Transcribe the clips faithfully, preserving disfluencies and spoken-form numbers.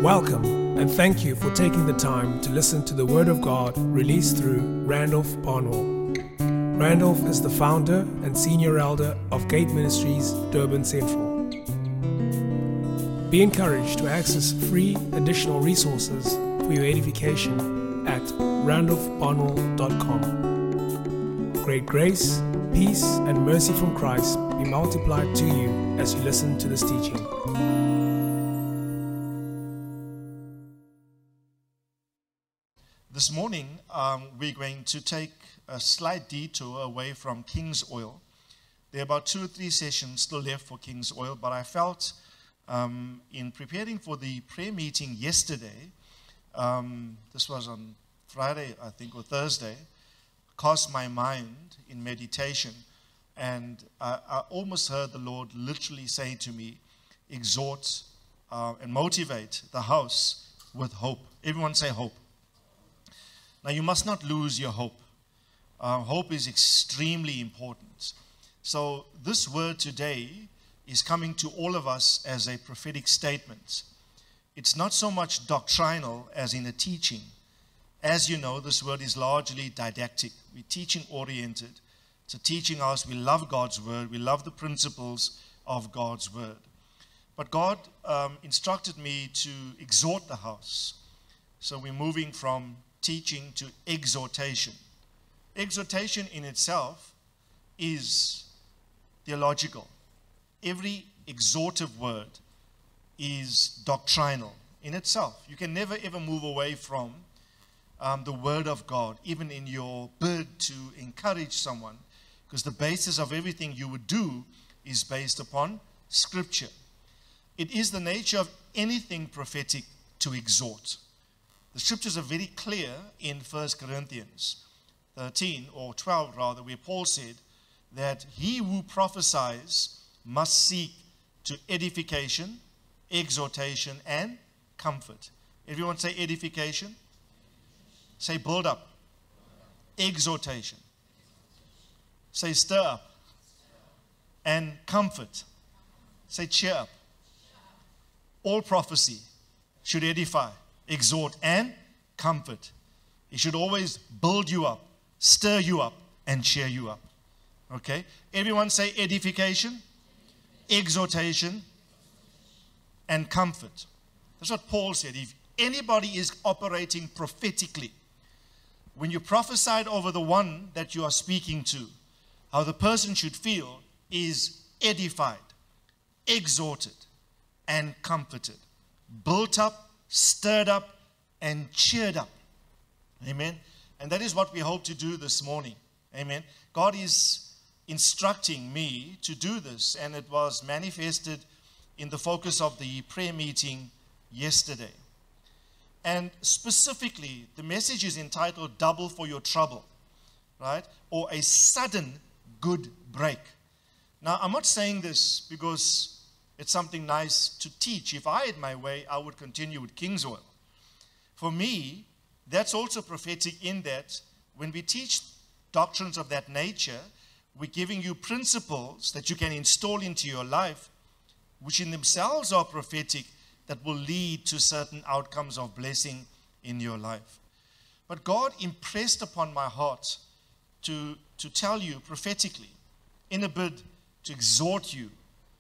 Welcome, and thank you for taking the time to listen to the Word of God released through Randolph Barnwell. Randolph is the founder and senior elder of Gate Ministries, Durban Central. Be encouraged to access free additional resources for your edification at randolph barnwell dot com. Great grace, peace, and mercy from Christ be multiplied to you as you listen to this teaching. This morning, um, we're going to take a slight detour away from King's Oil. There are about two or three sessions still left for King's Oil, but I felt um, in preparing for the prayer meeting yesterday, um, this was on Friday, I think, or Thursday, cast my mind in meditation, and I, I almost heard the Lord literally say to me, exhort uh, and motivate the house with hope. Everyone say hope. Now, you must not lose your hope. Uh, hope is extremely important. So this word today is coming to all of us as a prophetic statement. It's not so much doctrinal as in a teaching. As you know, this word is largely didactic. We're teaching-oriented. It's a teaching us. We love God's word. We love the principles of God's word. But God um, instructed me to exhort the house. So we're moving from teaching to exhortation. Exhortation in itself is theological. Every exhortive word is doctrinal in itself. You can never ever move away from um, the word of God, even in your bid to encourage someone, because the basis of everything you would do is based upon Scripture. It is the nature of anything prophetic to exhort. The Scriptures are very clear in First Corinthians thirteen, or twelve rather, where Paul said that he who prophesies must seek to edification, exhortation, and comfort. Everyone say edification. Say build up. Exhortation. Say stir up. And comfort. Say cheer up. All prophecy should edify, exhort, and comfort. It should always build you up, stir you up, and cheer you up. Okay? Everyone say edification, exhortation, and comfort. That's what Paul said. If anybody is operating prophetically, when you prophesied over the one that you are speaking to, how the person should feel is edified, exhorted, and comforted, built up, stirred up, and cheered up. Amen. And that is what we hope to do this morning. Amen. God is instructing me to do this, and it was manifested in the focus of the prayer meeting yesterday. And specifically, the message is entitled Double for Your Trouble, right? Or a sudden good break. Now, I'm not saying this because it's something nice to teach. If I had my way, I would continue with King's Oil. For me, that's also prophetic in that when we teach doctrines of that nature, we're giving you principles that you can install into your life, which in themselves are prophetic, that will lead to certain outcomes of blessing in your life. But God impressed upon my heart to, to tell you prophetically, in a bid to exhort you,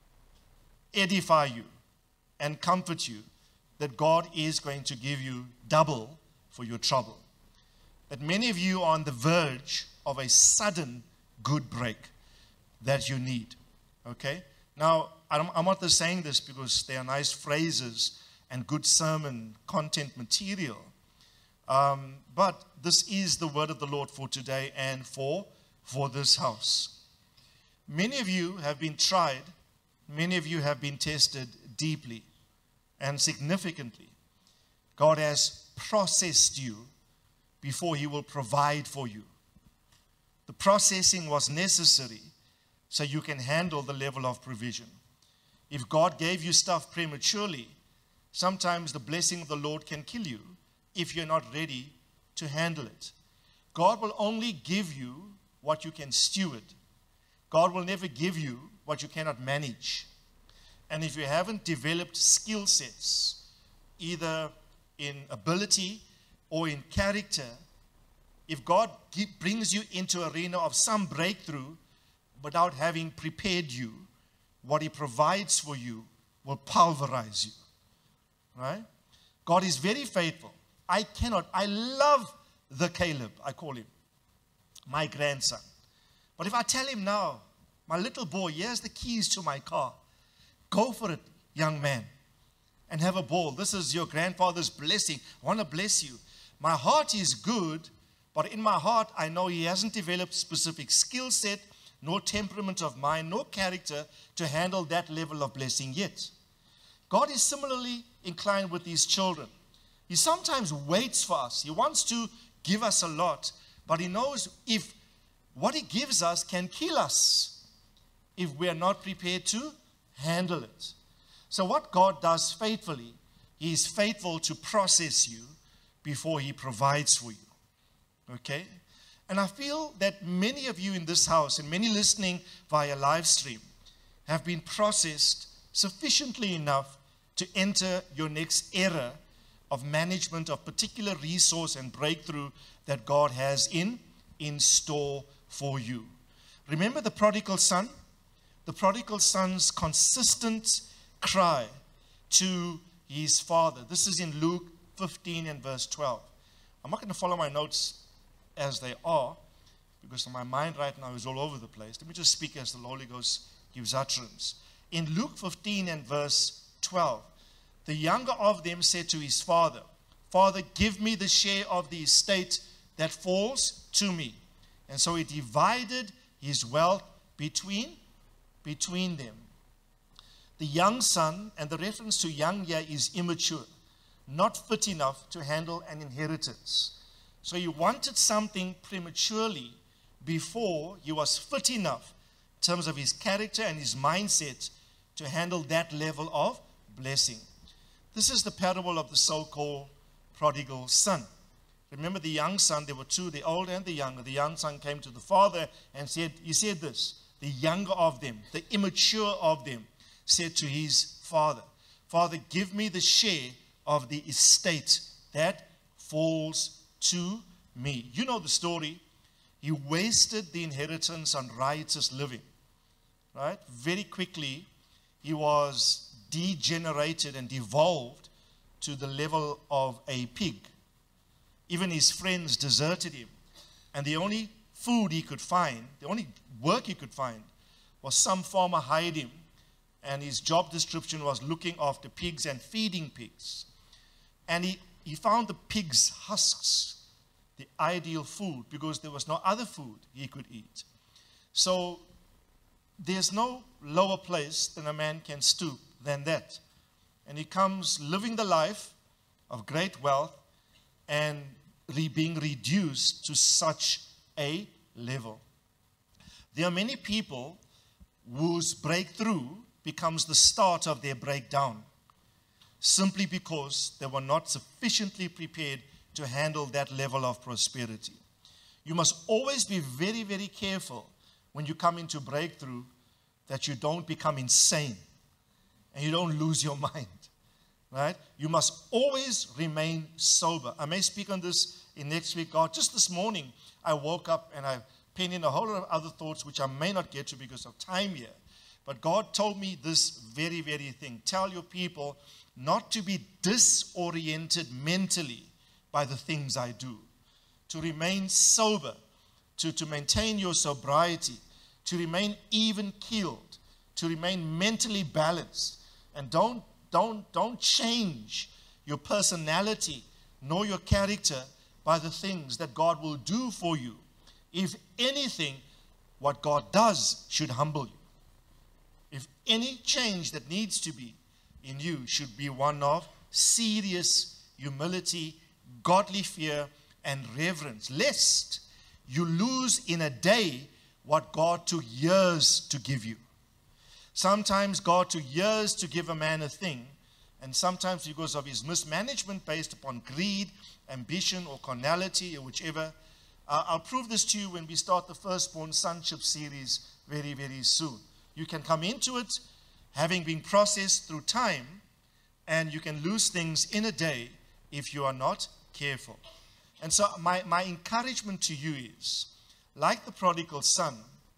edify you, and comfort you, that God is going to give you double for your trouble. That many of you are on the verge of a sudden good break that you need. Okay? Now, I'm, I'm not just saying this because they are nice phrases and good sermon content material. Um, but this is the word of the Lord for today and for, for this house. Many of you have been tried. Many of you have been tested deeply and significantly. God has processed you before He will provide for you. The processing was necessary so you can handle the level of provision. If God gave you stuff prematurely, sometimes the blessing of the Lord can kill you if you're not ready to handle it. God will only give you what you can steward. God will never give you what you cannot manage. And if you haven't developed skill sets either in ability or in character, if God keep, brings you into an arena of some breakthrough without having prepared you, what He provides for you will pulverize you. Right? God is very faithful. I cannot, I love the Caleb, I call him, my grandson. But if I tell him now, my little boy, here's the keys to my car. Go for it, young man, and have a ball. This is your grandfather's blessing. I want to bless you. My heart is good, but in my heart, I know he hasn't developed specific skill set, nor temperament of mind, nor character to handle that level of blessing yet. God is similarly inclined with His children. He sometimes waits for us. He wants to give us a lot, but He knows if what He gives us can kill us if we are not prepared to handle it. So what God does faithfully, He is faithful to process you before He provides for you. Okay? And I feel that many of you in this house and many listening via live stream have been processed sufficiently enough to enter your next era of management of particular resource and breakthrough that God has in, in store for you. Remember the prodigal son? The prodigal son's consistent cry to his father. This is in Luke fifteen and verse twelve. I'm not going to follow my notes as they are because my mind right now is all over the place. Let me just speak as the Holy Ghost gives utterance. In Luke fifteen and verse twelve, the younger of them said to his father, Father, give me the share of the estate that falls to me. And so he divided his wealth between, between them. The young son, and the reference to young here is immature, not fit enough to handle an inheritance. So he wanted something prematurely before he was fit enough in terms of his character and his mindset to handle that level of blessing. This is the parable of the so-called prodigal son. Remember the young son, there were two, the older and the younger. The young son came to the father and said, he said this, the younger of them, the immature of them, said to his father, Father, give me the share of the estate that falls to me. You know the story. He wasted the inheritance on riotous living. Right? Very quickly, he was degenerated and devolved to the level of a pig. Even his friends deserted him. And the only food he could find, the only work he could find, was some farmer hired him. And his job description was looking after pigs and feeding pigs. And he, he found the pig's husks the ideal food because there was no other food he could eat. So there's no lower place than a man can stoop than that. And he comes living the life of great wealth and re- being reduced to such a level. There are many people whose breakthrough becomes the start of their breakdown, simply because they were not sufficiently prepared to handle that level of prosperity. You must always be very, very careful when you come into breakthrough that you don't become insane and you don't lose your mind, right? You must always remain sober. I may speak on this in next week. God, just this morning, I woke up and I penned in a whole lot of other thoughts which I may not get to because of time here. But God told me this very, very thing. Tell your people not to be disoriented mentally by the things I do. To remain sober, to, to maintain your sobriety, to remain even-keeled, to remain mentally balanced. And don't, don't, don't change your personality nor your character by the things that God will do for you. If anything, what God does should humble you. If any change that needs to be in you should be one of serious humility, godly fear, and reverence, lest you lose in a day what God took years to give you. Sometimes God took years to give a man a thing, and sometimes because of his mismanagement based upon greed, ambition, or carnality, or whichever. Uh, I'll prove this to you when we start the Firstborn Sonship series very, very soon. You can come into it having been processed through time, and you can lose things in a day if you are not careful. And so my, my encouragement to you is, like the prodigal son,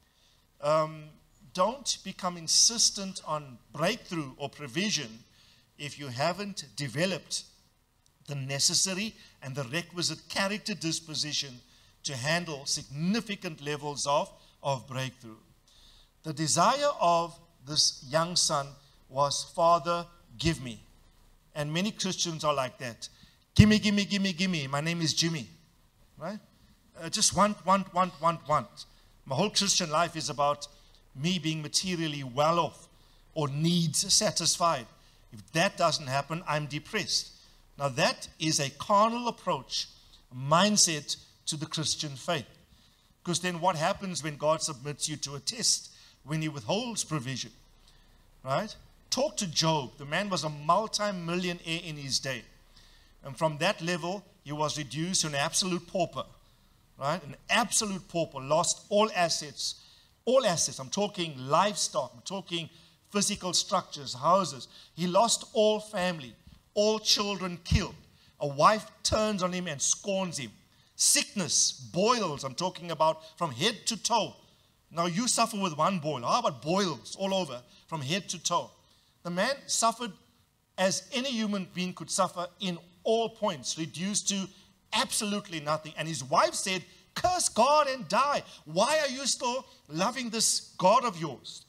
um, don't become insistent on breakthrough or provision if you haven't developed the necessary and the requisite character disposition to handle significant levels of, of breakthrough. The desire of this young son was, Father, give me. And many Christians are like that. Gimme, gimme, gimme, gimme. My name is Jimmy. Right? Uh, just want, want, want, want, want. My whole Christian life is about me being materially well off or needs satisfied. If that doesn't happen, I'm depressed. Now that is a carnal approach, mindset to the Christian faith. Because then what happens when God submits you to a test? When he withholds provision. Right? Talk to Job. The man was a multi-millionaire in his day. And from that level, he was reduced to an absolute pauper. Right? An absolute pauper. Lost all assets. All assets. I'm talking livestock. I'm talking physical structures, houses. He lost all family. All children killed. A wife turns on him and scorns him. Sickness, boils, I'm talking about from head to toe. Now you suffer with one boil. How about boils all over from head to toe? The man suffered as any human being could suffer in all points, reduced to absolutely nothing. And his wife said, curse God and die. Why are you still loving this God of yours?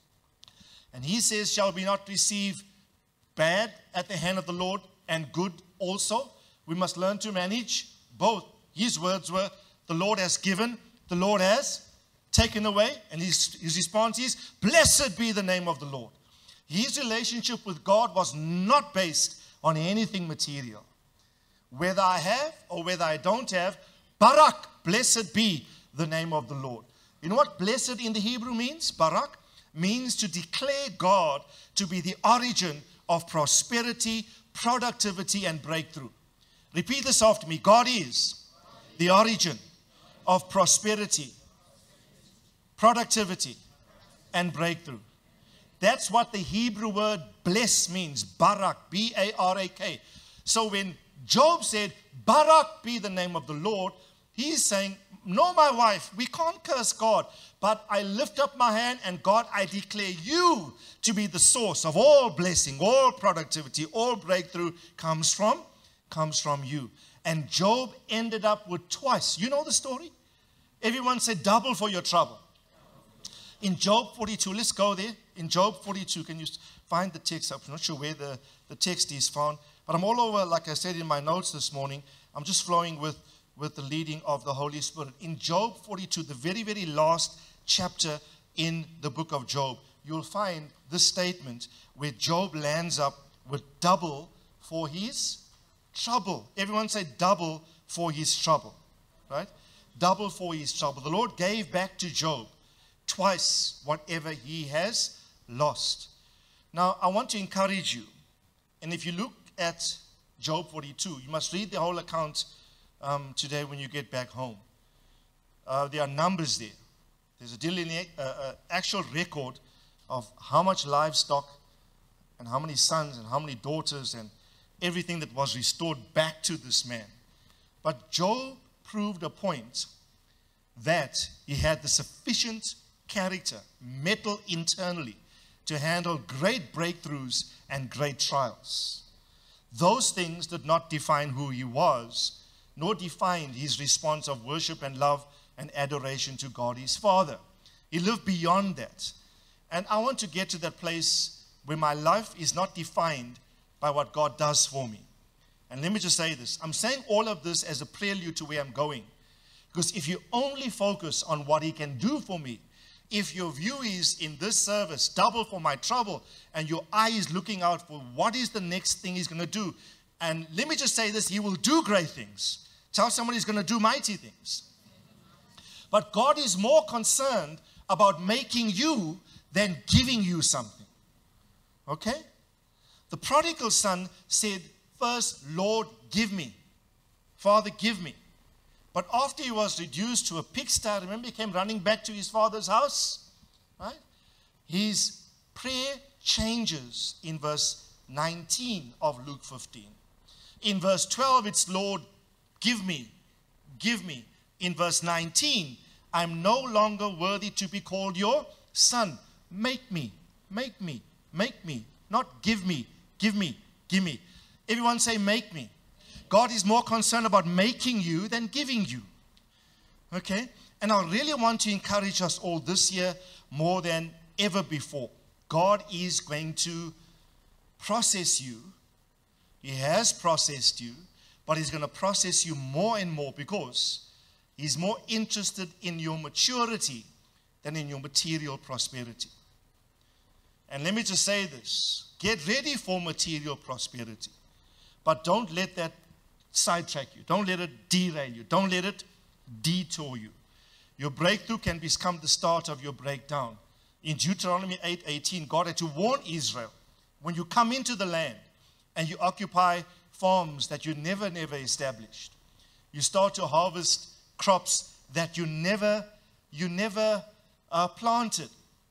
And he says, shall we not receive bad at the hand of the Lord and good also? We must learn to manage both. His words were, the Lord has given, the Lord has taken away. And his, his response is, blessed be the name of the Lord. His relationship with God was not based on anything material. Whether I have or whether I don't have, Barak, blessed be the name of the Lord. You know what blessed in the Hebrew means? Barak means to declare God to be the origin of prosperity, productivity, and breakthrough. Repeat this after me. God is the origin of prosperity, productivity, and breakthrough. That's what the Hebrew word bless means. Barak, B A R A K. So when Job said, Barak be the name of the Lord, he's saying, no, my wife, we can't curse God, but I lift up my hand and God, I declare you to be the source of all blessing, all productivity, all breakthrough comes from, comes from you. And Job ended up with twice. You know the story? Everyone said double for your trouble. In Job forty-two, let's go there. In Job forty-two, can you find the text? I'm not sure where the, the text is found. But I'm all over, like I said in my notes this morning. I'm just flowing with, with the leading of the Holy Spirit. In Job forty-two, the very, very last chapter in the book of Job, you'll find this statement where Job lands up with double for his trouble. Everyone say double for his trouble. Right? Double for his trouble. The Lord gave back to Job twice whatever he has lost. Now, I want to encourage you. And if you look at Job forty-two, you must read the whole account um, today when you get back home. Uh, there are numbers there. There's a deline- uh, uh, actual record of how much livestock and how many sons and how many daughters and everything that was restored back to this man. But Job proved a point that he had the sufficient character, metal internally, to handle great breakthroughs and great trials. Those things did not define who he was, nor defined his response of worship and love and adoration to God his Father. He lived beyond that. And I want to get to that place where my life is not defined by what God does for me. And let me just say this. I'm saying all of this as a prelude to where I'm going. Because if you only focus on what he can do for me, if your view is in this service, double for my trouble, and your eye is looking out for what is the next thing he's going to do, and let me just say this, he will do great things. Tell somebody he's going to do mighty things. But God is more concerned about making you than giving you something. Okay? The prodigal son said, first, Lord, give me. Father, give me. But after he was reduced to a pigsty, remember he came running back to his father's house? Right? His prayer changes in verse nineteen of Luke fifteen. In verse twelve, it's Lord, give me, give me. In verse nineteen, I'm no longer worthy to be called your son. Make me, make me, make me. Not give me, give me, give me. Everyone say make me. God is more concerned about making you than giving you. Okay? And I really want to encourage us all this year more than ever before. God is going to process you. He has processed you, but He's going to process you more and more because He's more interested in your maturity than in your material prosperity. And let me just say this. Get ready for material prosperity. But don't let that sidetrack you. Don't let it derail you. Don't let it detour you. Your breakthrough can become the start of your breakdown. In Deuteronomy eight eighteen, God had to warn Israel, when you come into the land and you occupy farms that you never, never established, you start to harvest crops that you never, you never uh, planted,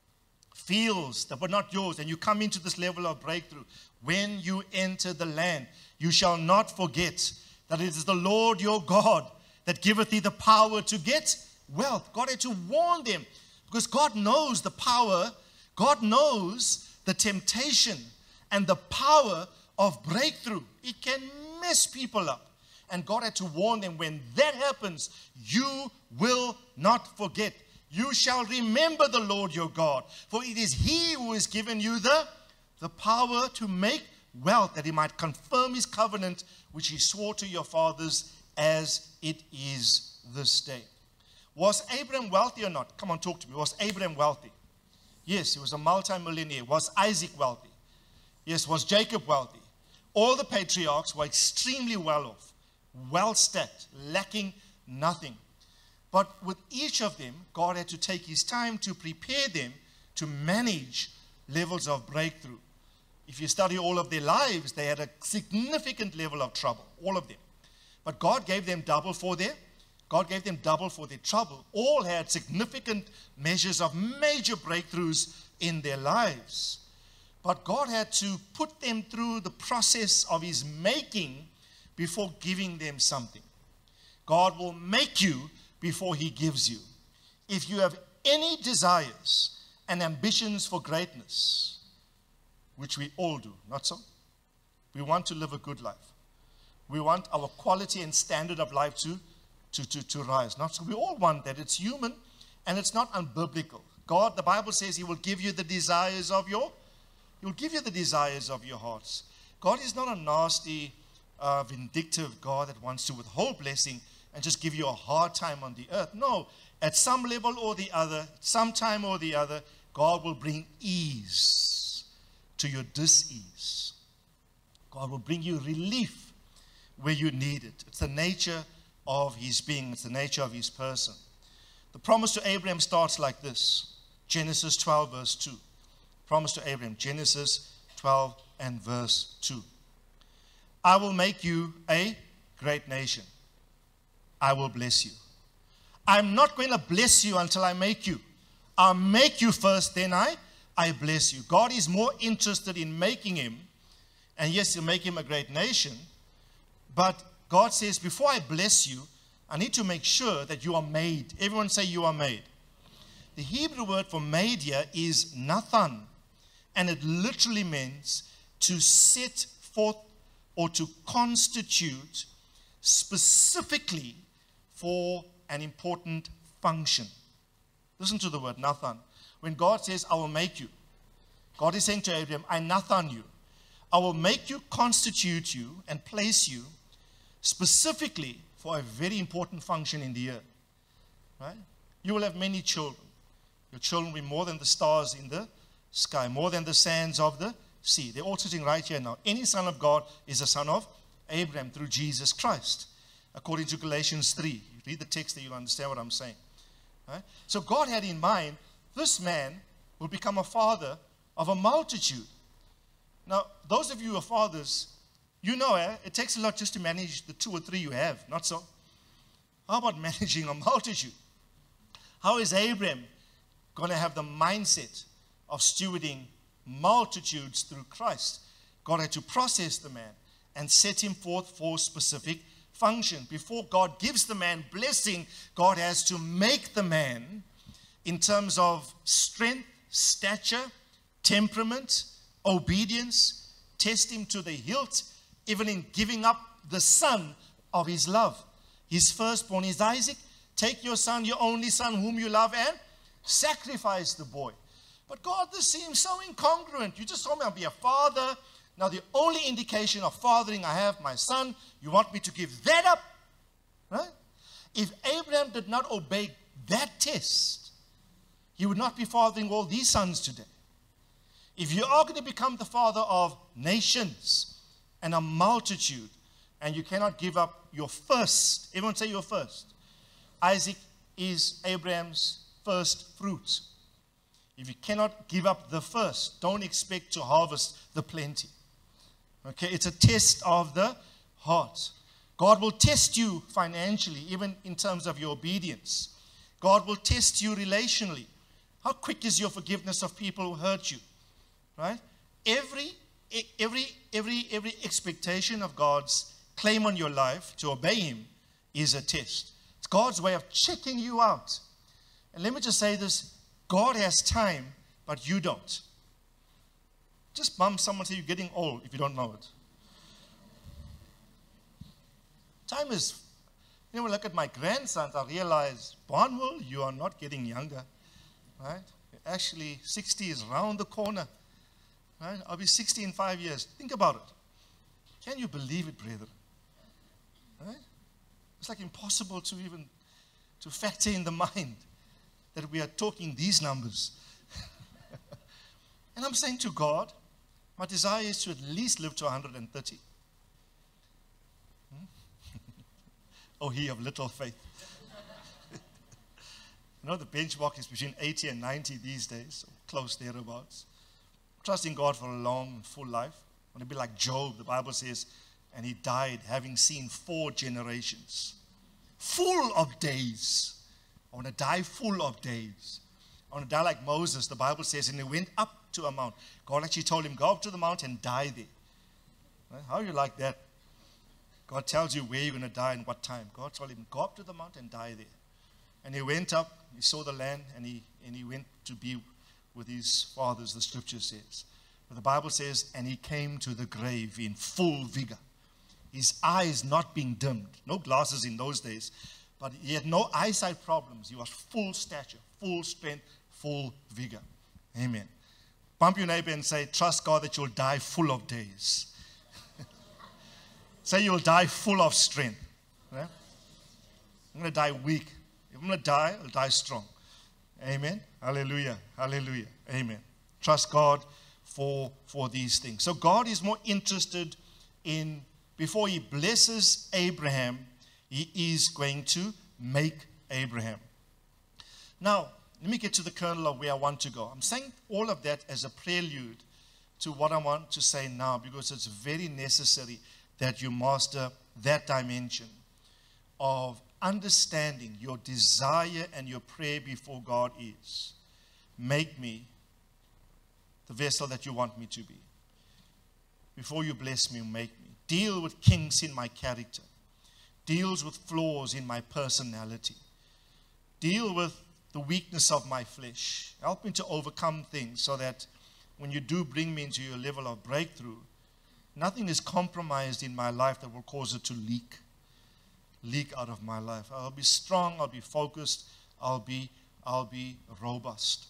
fields that were not yours, and you come into this level of breakthrough. When you enter the land, you shall not forget that it is the Lord your God that giveth thee the power to get wealth. God had to warn them because God knows the power, God knows the temptation and the power of breakthrough. It can mess people up. And God had to warn them, when that happens, you will not forget. You shall remember the Lord your God, for it is He who has given you the, the power to make wealth, that He might confirm His covenant, which He swore to your fathers, as it is this day. Was Abraham wealthy or not? Come on, talk to me. Was Abraham wealthy? Yes, he was a multi-millionaire. Was Isaac wealthy? Yes. Was Jacob wealthy? All the patriarchs were extremely well off, well stacked, lacking nothing. But with each of them, God had to take His time to prepare them to manage levels of breakthrough. If you study all of their lives, they had a significant level of trouble, all of them. But God gave them double for their, God gave them double for their trouble. All had significant measures of major breakthroughs in their lives. But God had to put them through the process of His making before giving them something. God will make you before He gives you. If you have any desires and ambitions for greatness, which we all do, not so? We want to live a good life. We want our quality and standard of life to, to, to, to rise. Not so. We all want that. It's human and it's not unbiblical. God, the Bible says He will give you the desires of your, He will give you the desires of your hearts. God is not a nasty, uh, vindictive God that wants to withhold blessing and just give you a hard time on the earth. No, at some level or the other, sometime or the other, God will bring ease to your dis-ease. God will bring you relief where you need it. It's the nature of His being. It's the nature of His person. The promise to Abraham starts like this. Genesis twelve verse two. Promise to Abraham. Genesis twelve and verse two. I will make you a great nation. I will bless you. I'm not going to bless you until I make you. I'll make you first, then I, I bless you. God is more interested in making him. And yes, He'll make him a great nation. But God says, before I bless you, I need to make sure that you are made. Everyone say you are made. The Hebrew word for made here is nathan. And it literally means to set forth or to constitute specifically for an important function. Listen to the word nathan. When God says, I will make you, God is saying to Abraham, I nathan you. I will make you, constitute you, and place you specifically for a very important function in the earth. Right? You will have many children. Your children will be more than the stars in the sky, more than the sands of the sea. They're all sitting right here now. Any son of God is a son of Abraham through Jesus Christ, according to Galatians three. You read the text there, you'll understand what I'm saying. Right? So God had in mind, this man will become a father of a multitude. Now, those of you who are fathers, you know eh, it takes a lot just to manage the two or three you have, not so? How about managing a multitude? How is Abraham going to have the mindset of stewarding multitudes through Christ? God had to process the man and set him forth for specific function. Before God gives the man blessing, God has to make the man in terms of strength, stature, temperament, obedience, test him to the hilt, even in giving up the son of his love. His firstborn is Isaac. Take your son, your only son, whom you love, and sacrifice the boy. But God, this seems so incongruent. You just told me I'll be a father. Now the only indication of fathering I have, my son, you want me to give that up? Right? If Abraham did not obey that test, he would not be fathering all these sons today. If you are going to become the father of nations and a multitude, and you cannot give up your first, everyone say your first. Isaac is Abraham's first fruit. If you cannot give up the first, don't expect to harvest the plenty. Okay, it's a test of the heart. God will test you financially, even in terms of your obedience. God will test you relationally. How quick is your forgiveness of people who hurt you? Right? Every, every, every, every expectation of God's claim on your life to obey Him is a test. It's God's way of checking you out. And let me just say this, God has time, but you don't. Just bump someone and say you're getting old if you don't know it. Time is, you know, when I look at my grandsons, I realize, Barnwell, you are not getting younger. Right? Actually, sixty is round the corner. Right? I'll be sixty in five years. Think about it. Can you believe it, brethren? Right? It's like impossible to even to factor in the mind that we are talking these numbers. And I'm saying to God, my desire is to at least live to one hundred thirty. Hmm? Oh, he of little faith. You know, the benchmark is between eighty and ninety these days, so close thereabouts. Trusting God for a long and full life. I want to be like Job, the Bible says, and he died having seen four generations. Full of days. I want to die full of days. I want to die like Moses, the Bible says, and he went up to a mount. God actually told him, go up to the mount and die there. Right? How do you like that? God tells you where you're going to die and what time. God told him, go up to the mount and die there. And he went up, he saw the land, and he, and he went to be with his fathers, the scripture says. But the Bible says, and he came to the grave in full vigor. His eyes not being dimmed. No glasses in those days. But he had no eyesight problems. He was full stature, full strength, full vigor. Amen. Bump your neighbor and say, trust God that you'll die full of days. Say you'll die full of strength. Right? I'm going to die weak. If I'm going to die, I'll die strong. Amen. Hallelujah. Hallelujah. Amen. Trust God for, for these things. So God is more interested in, before He blesses Abraham, He is going to make Abraham. Now, let me get to the kernel of where I want to go. I'm saying all of that as a prelude to what I want to say now, because it's very necessary that you master that dimension of understanding your desire and your prayer before God is, make me the vessel that you want me to be. Before you bless me, make me. Deal with kinks in my character. Deals with flaws in my personality. Deal with the weakness of my flesh. Help me to overcome things so that when you do bring me into your level of breakthrough, nothing is compromised in my life that will cause it to leak. Leak out of my life. I'll be strong, I'll be focused, I'll be, I'll be robust.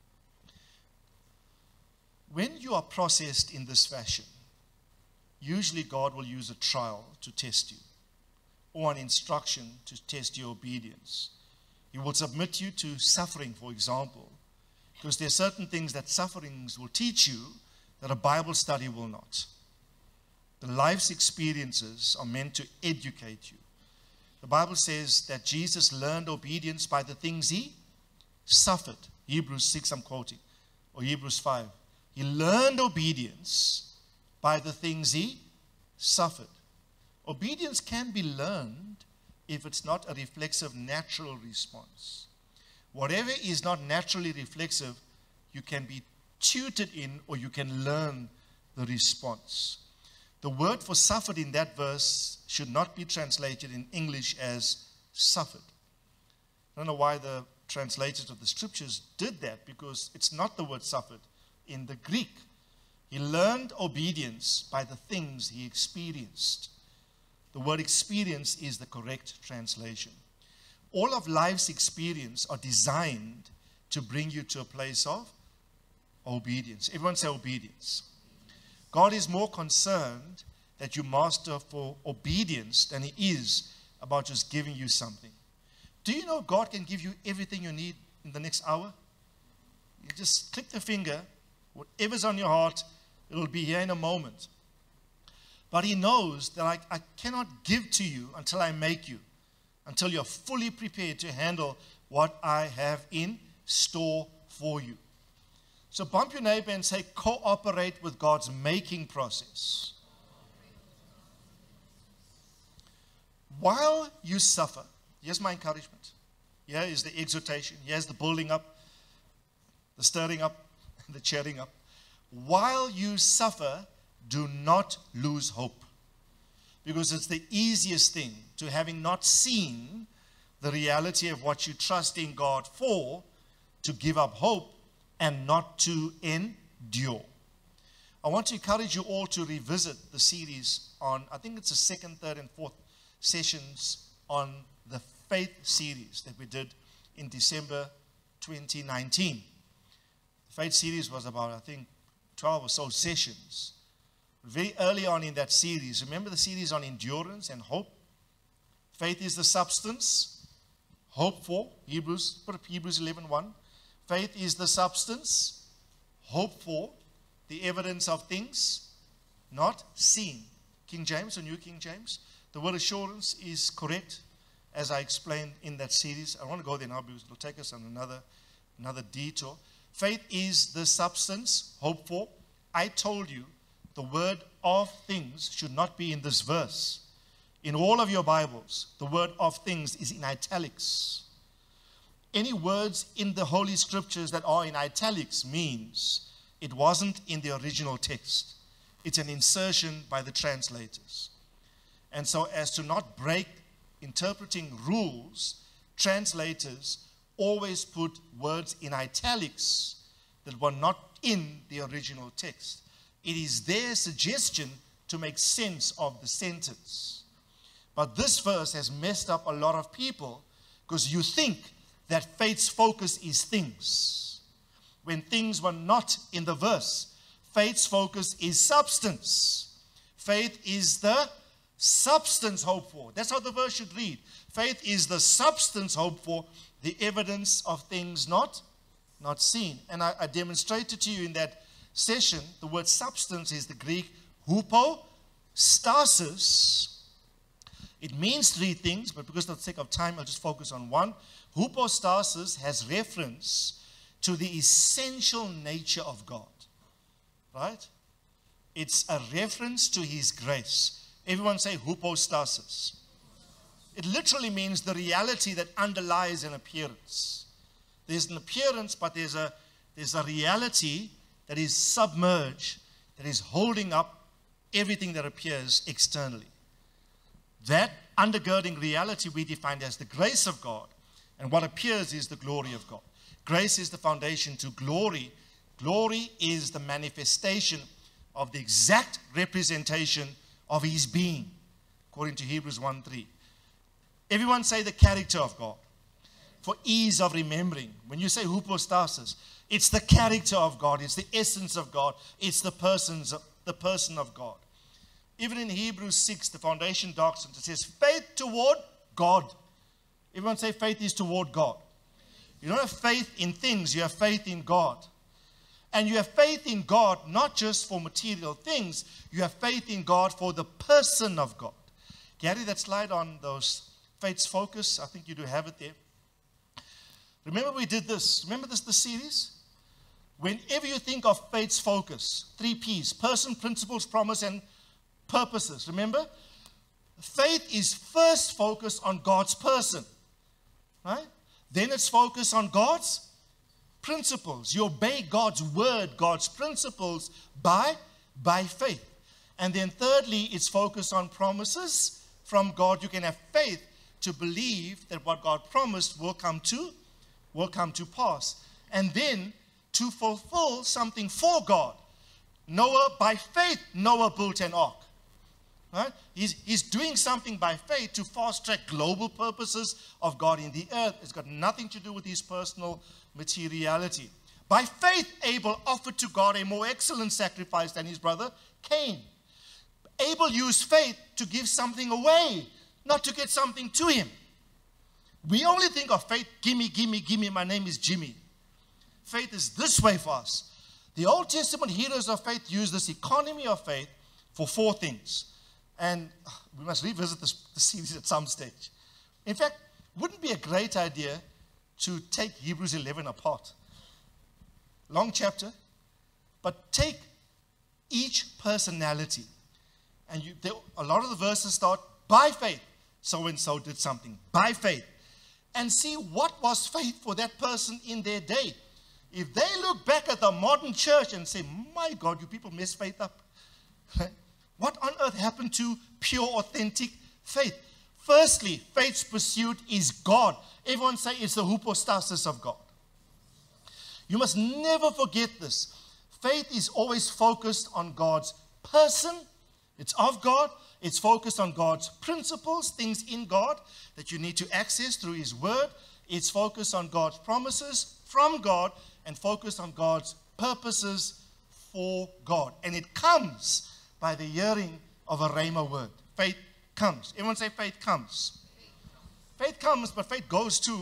When you are processed in this fashion, usually God will use a trial to test you, or an instruction to test your obedience. He will submit you to suffering, for example, because there are certain things that sufferings will teach you that a Bible study will not. The life's experiences are meant to educate you. The Bible says that Jesus learned obedience by the things He suffered. Hebrews six, I'm quoting, or Hebrews five. He learned obedience by the things He suffered. Obedience can be learned if it's not a reflexive, natural response. Whatever is not naturally reflexive, you can be tutored in, or you can learn the response. The word for suffered in that verse should not be translated in English as suffered. I don't know why the translators of the scriptures did that, because it's not the word suffered in the Greek. He learned obedience by the things he experienced. The word experience is the correct translation. All of life's experience are designed to bring you to a place of obedience. Everyone say obedience. God is more concerned that you master for obedience than he is about just giving you something. Do you know God can give you everything you need in the next hour? You just click the finger, whatever's on your heart, it'll be here in a moment. But he knows that I, I cannot give to you until I make you, until you're fully prepared to handle what I have in store for you. So bump your neighbor and say, cooperate with God's making process. While you suffer, here's my encouragement. Here is the exhortation. Here's the building up, the stirring up, the cheering up. While you suffer, do not lose hope. Because it's the easiest thing to, having not seen the reality of what you trust in God for, to give up hope and not to endure. I want to encourage you all to revisit the series on, I think it's the second, third, and fourth sessions on the faith series that we did in December twenty nineteen. The faith series was about, I think, twelve or so sessions. Very early on in that series, remember the series on endurance and hope? Faith is the substance, hope for, Hebrews, put up Hebrews eleven one. Faith is the substance, hope for, the evidence of things not seen. King James or New King James. The word assurance is correct, as I explained in that series. I want to go there now because it will take us on another, another detour. Faith is the substance, hope for. I told you the word of things should not be in this verse. In all of your Bibles, the word of things is in italics. Any words in the Holy Scriptures that are in italics means it wasn't in the original text. It's an insertion by the translators. And so as to not break interpreting rules, translators always put words in italics that were not in the original text. It is their suggestion to make sense of the sentence. But this verse has messed up a lot of people because you think that faith's focus is things, when things were not in the verse. Faith's focus is substance. Faith is the substance hoped for. That's how the verse should read. Faith is the substance hoped for, the evidence of things not, not seen. And I, I demonstrated to you in that session, the word substance is the Greek hypostasis. It means three things, but because of the sake of time, I'll just focus on one. Hypostasis has reference to the essential nature of God, right? It's a reference to his grace. Everyone say hypostasis. It literally means the reality that underlies an appearance. There's an appearance, but there's a, there's a reality that is submerged, that is holding up everything that appears externally. That undergirding reality we define as the grace of God, and what appears is the glory of God. Grace is the foundation to glory. Glory is the manifestation of the exact representation of his being, according to Hebrews one three. Everyone say the character of God. For ease of remembering, when you say hypostasis, it's the character of God, it's the essence of God, it's the persons of, the person of God. Even in Hebrews six, the foundation doctrine, it says faith toward God. Everyone say faith is toward God. You don't have faith in things, you have faith in God. And you have faith in God not just for material things, you have faith in God for the person of God. Gary, that slide on those faith's focus, I think you do have it there. Remember we did this, remember this, the series? Whenever you think of faith's focus, three P's, person, principles, promise, and purposes. Remember? Faith is first focused on God's person, right? Then it's focused on God's principles. You obey God's word, God's principles by by faith. And then thirdly, it's focused on promises from God. You can have faith to believe that what God promised will come to, will come to pass. And then to fulfill something for God. Noah, by faith, Noah built an ark. Right? He's, he's doing something by faith to fast-track global purposes of God in the earth. It's got nothing to do with his personal materiality. By faith, Abel offered to God a more excellent sacrifice than his brother Cain. Abel used faith to give something away, not to get something to him. We only think of faith, gimme, gimme, gimme, my name is Jimmy. Faith is this way for us. The Old Testament heroes of faith use this economy of faith for four things. And we must revisit this, this series at some stage. In fact, wouldn't it be a great idea to take Hebrews eleven apart? Long chapter, but take each personality. And you, there, a lot of the verses start, by faith, so-and-so did something. By faith. And see what was faith for that person in their day. If they look back at the modern church and say, my God, you people mess faith up. What on earth happened to pure, authentic faith? Firstly, faith's pursuit is God. Everyone say it's the hypostasis of God. You must never forget this. Faith is always focused on God's person. It's of God. It's focused on God's principles, things in God that you need to access through His Word. It's focused on God's promises from God and focused on God's purposes for God. And it comes by the hearing of a rhema word. Faith comes. Everyone say faith comes. Faith comes, but faith goes too.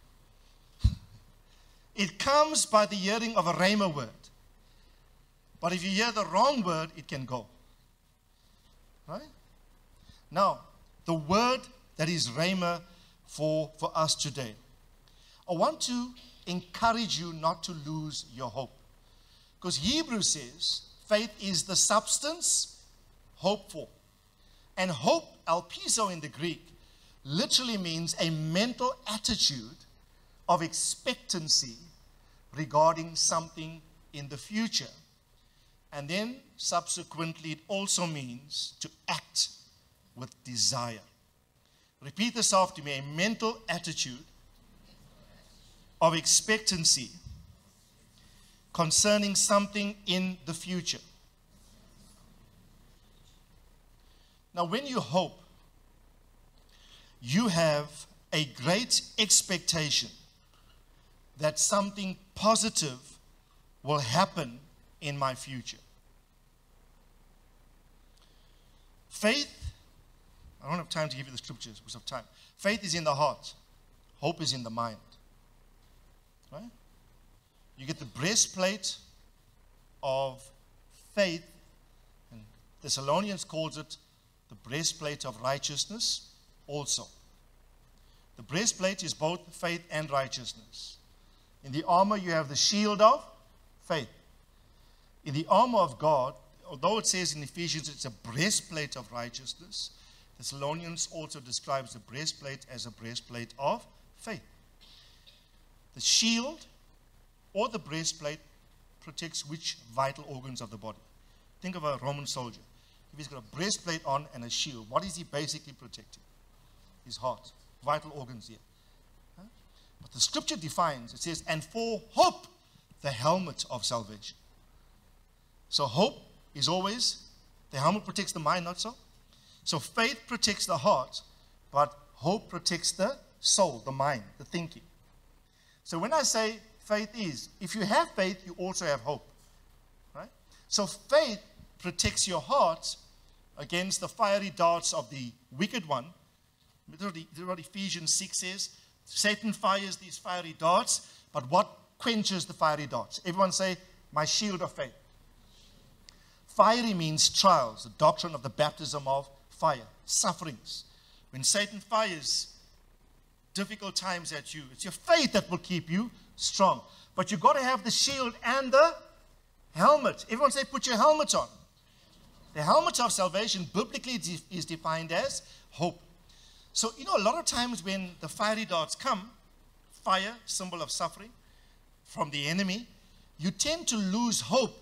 It comes by the hearing of a rhema word. But if you hear the wrong word, it can go. Right? Now, the word that is rhema for, for us today. I want to encourage you not to lose your hope. Because Hebrews says, faith is the substance, hope for. And hope, elpizo in the Greek, literally means a mental attitude of expectancy regarding something in the future. And then, subsequently, it also means to act with desire. Repeat this after me. A mental attitude of expectancy concerning something in the future. Now, when you hope, you have a great expectation that something positive will happen in my future. Faith, I don't have time to give you the scriptures because of time. Faith is in the heart. Hope is in the mind. Right? You get the breastplate of faith, and Thessalonians calls it the breastplate of righteousness also. The breastplate is both faith and righteousness. In the armor, you have the shield of faith. In the armor of God, although it says in Ephesians it's a breastplate of righteousness, Thessalonians also describes the breastplate as a breastplate of faith. The shield or the breastplate protects which vital organs of the body? Think of a Roman soldier. If he's got a breastplate on and a shield, what is he basically protecting? His heart, vital organs here. Huh? But the scripture defines, it says, and for hope, the helmet of salvation. So hope is always, the helmet protects the mind, not so? So faith protects the heart, but hope protects the soul, the mind, the thinking. So when I say faith is, if you have faith, you also have hope. Right? So faith protects your heart against the fiery darts of the wicked one. What Ephesians six says, Satan fires these fiery darts, but what quenches the fiery darts? Everyone say, my shield of faith. Fiery means trials, the doctrine of the baptism of fire, sufferings. When Satan fires difficult times at you, it's your faith that will keep you strong. But you've got to have the shield and the helmet. Everyone say, put your helmet on. The helmet of salvation biblically is defined as hope. So, you know, a lot of times when the fiery darts come, fire, symbol of suffering, from the enemy, you tend to lose hope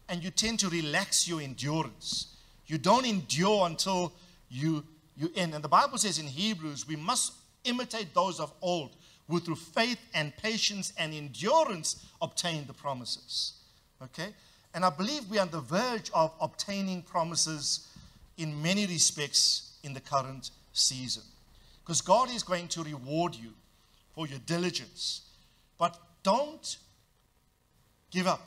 and you tend to relax your endurance. You don't endure until you, you end. And the Bible says in Hebrews, we must imitate those of old who through faith and patience and endurance obtained the promises. Okay? And I believe we are on the verge of obtaining promises in many respects in the current season. Because God is going to reward you for your diligence. But don't give up.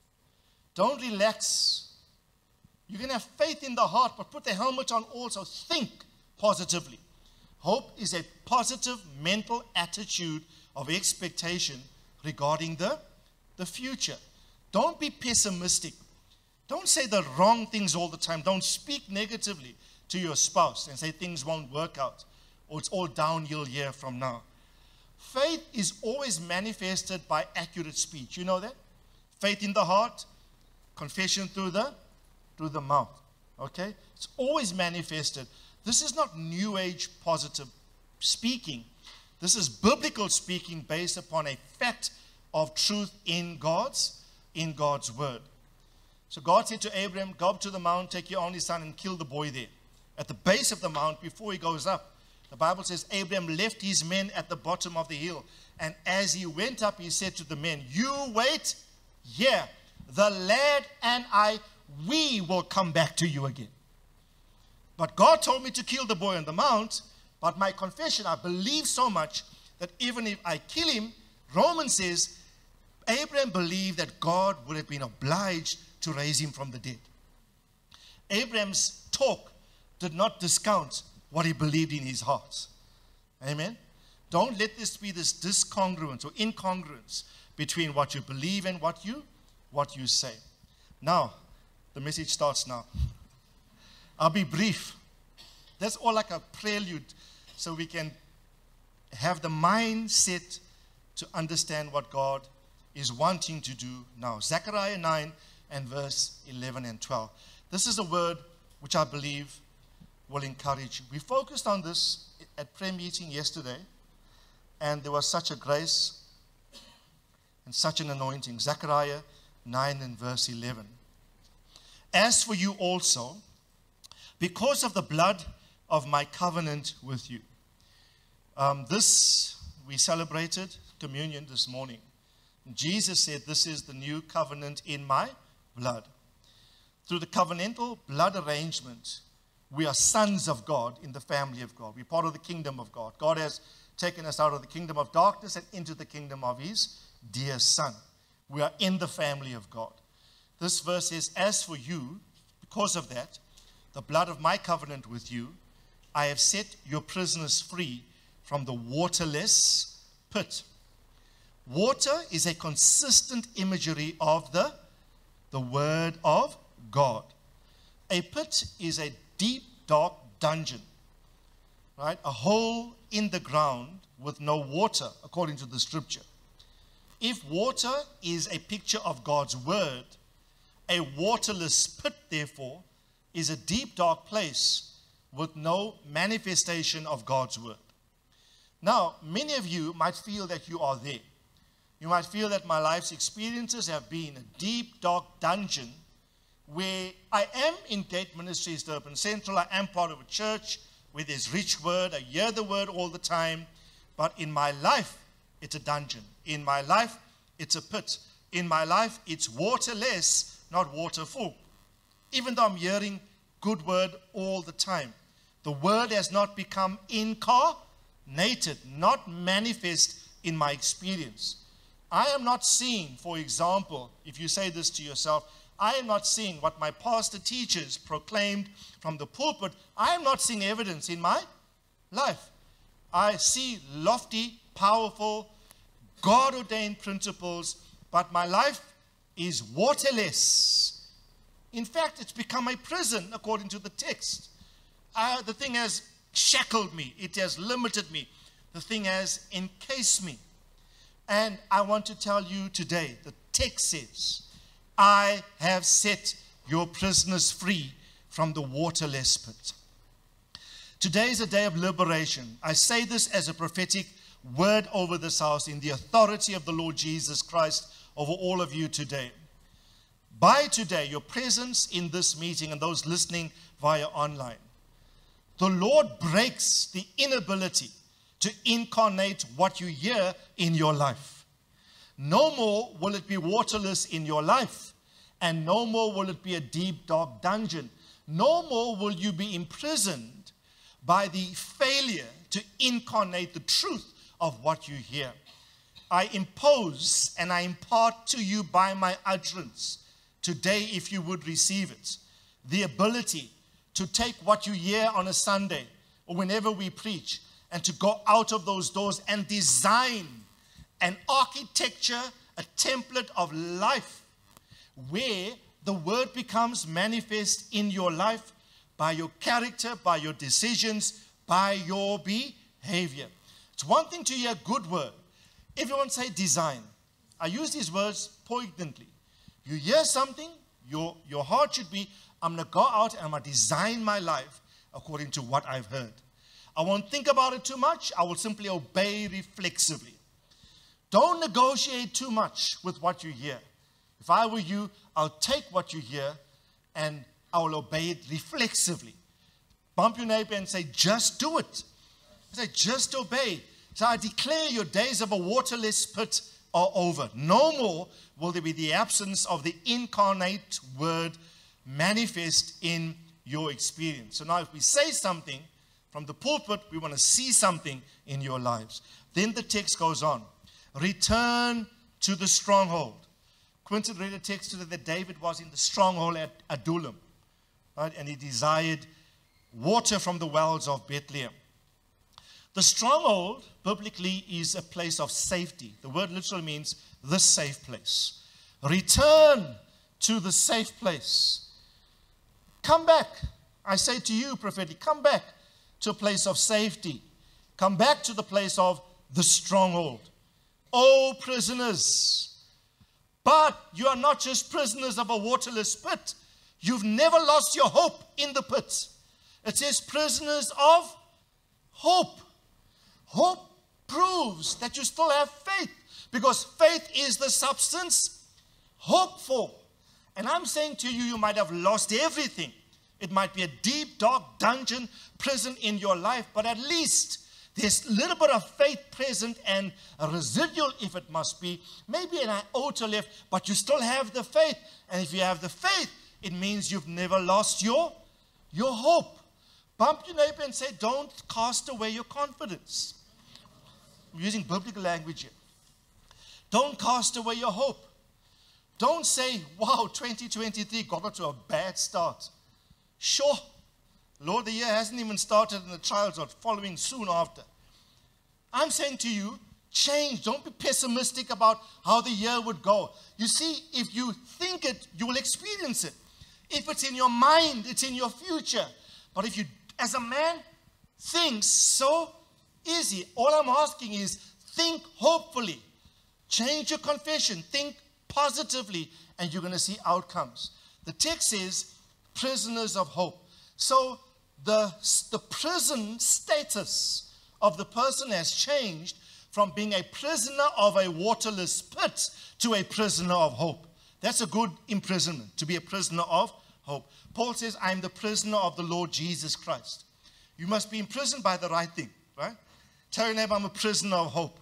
Don't relax. You can have faith in the heart, but put the helmet on also. Think positively. Hope is a positive mental attitude of expectation regarding the, the future. Don't be pessimistic. Don't say the wrong things all the time. Don't speak negatively to your spouse and say things won't work out or it's all downhill here from now. Faith is always manifested by accurate speech. You know that? Faith in the heart, confession through the, through the mouth. Okay? It's always manifested. This is not New Age positive speaking. This is biblical speaking based upon a fact of truth in God's, in God's word. So God said to Abraham, go up to the mount, take your only son and kill the boy there. At the base of the mount, before he goes up, the Bible says Abraham left his men at the bottom of the hill. And as he went up, he said to the men, you wait here. The lad and I, we will come back to you again. But God told me to kill the boy on the mount. But my confession, I believe so much that even if I kill him, Romans says, Abraham believed that God would have been obliged to raise him from the dead. Abraham's talk did not discount what he believed in his heart. Amen? Don't let this be this discongruence or incongruence between what you believe and what you, what you say. Now, the message starts now. I'll be brief. That's all like a prelude so we can have the mindset to understand what God is wanting to do now. Zechariah nine and verse eleven and twelve. This is a word which I believe will encourage you. We focused on this at prayer meeting yesterday, and there was such a grace and such an anointing. Zechariah nine and verse eleven. As for you also, because of the blood of my covenant with you. Um, this, we celebrated communion this morning. Jesus said, this is the new covenant in my blood. Through the covenantal blood arrangement, we are sons of God in the family of God. We're part of the kingdom of God. God has taken us out of the kingdom of darkness and into the kingdom of his dear Son. We are in the family of God. This verse says, as for you, because of that, the blood of my covenant with you, I have set your prisoners free from the waterless pit. Water is a consistent imagery of the, the word of God. A pit is a deep, dark dungeon, right? A hole in the ground with no water, according to the scripture. If water is a picture of God's word, a waterless pit, therefore, is a deep, dark place with no manifestation of God's word. Now, many of you might feel that you are there. You might feel that my life's experiences have been a deep, dark dungeon where I am in Gate Ministries, Durban Central. I am part of a church where there's rich word. I hear the word all the time. But in my life, it's a dungeon. In my life, it's a pit. In my life, it's waterless, not waterful. Even though I'm hearing good word all the time, the word has not become incarnated, not manifest in my experience. I am not seeing, for example, if you say this to yourself, I am not seeing what my pastor teachers proclaimed from the pulpit. I am not seeing evidence in my life. I see lofty, powerful, God-ordained principles, but my life is waterless. In fact, it's become a prison according to the text. Uh, the thing has shackled me. It has limited me. The thing has encased me. And I want to tell you today, the text says, I have set your prisoners free from the waterless pit. Today is a day of liberation. I say this as a prophetic word over this house in the authority of the Lord Jesus Christ over all of you today. by today, your presence in this meeting and those listening via online, the Lord breaks the inability to incarnate what you hear in your life. No more will it be waterless in your life, and no more will it be a deep, dark dungeon. No more will you be imprisoned by the failure to incarnate the truth of what you hear. I impose and I impart to you by my utterance today, if you would receive it, the ability to take what you hear on a Sunday or whenever we preach and to go out of those doors and design an architecture, a template of life where the word becomes manifest in your life by your character, by your decisions, by your behavior. It's one thing to hear a good word. Everyone say design. I use these words poignantly. You hear something, your, your heart should be, I'm going to go out and I'm going to design my life according to what I've heard. I won't think about it too much. I will simply obey reflexively. Don't negotiate too much with what you hear. If I were you, I'll take what you hear and I will obey it reflexively. Bump your neighbor and say, just do it. Say, just obey. So I declare your days of a waterless pit are over. No more will there be the absence of the incarnate word manifest in your experience. So now if we say something from the pulpit, we want to see something in your lives. Then the text goes on. Return to the stronghold. Quentin read a text today that David was in the stronghold at Adullam, right? And he desired water from the wells of Bethlehem. The stronghold, biblically, is a place of safety. The word literally means the safe place. Return to the safe place. Come back. I say to you, prophetically, come back to a place of safety. Come back to the place of the stronghold. Oh, prisoners. But you are not just prisoners of a waterless pit. You've never lost your hope in the pit. It says prisoners of hope. Hope proves that you still have faith, because faith is the substance hoped for. And I'm saying to you, you might have lost everything. It might be a deep, dark dungeon, prison in your life, but at least there's a little bit of faith present and a residual, if it must be, maybe an iota left, but you still have the faith. And if you have the faith, it means you've never lost your, your hope. Bump your neighbor and say, don't cast away your confidence. I'm using biblical language here. Don't cast away your hope. Don't say, wow, twenty twenty-three got off to a bad start. Sure, Lord, the year hasn't even started and the trials are following soon after. I'm saying to you, change. Don't be pessimistic about how the year would go. You see, if you think it, you will experience it. If it's in your mind, it's in your future. But if you, as a man, thinks so easy, all I'm asking is think hopefully. Change your confession. Think positively, and you're going to see outcomes. The text says, prisoners of hope. So the, the prison status of the person has changed from being a prisoner of a waterless pit to a prisoner of hope. That's a good imprisonment, to be a prisoner of hope. Paul says, I'm the prisoner of the Lord Jesus Christ. You must be imprisoned by the right thing, right? Tell your neighbor, I'm a prisoner of hope.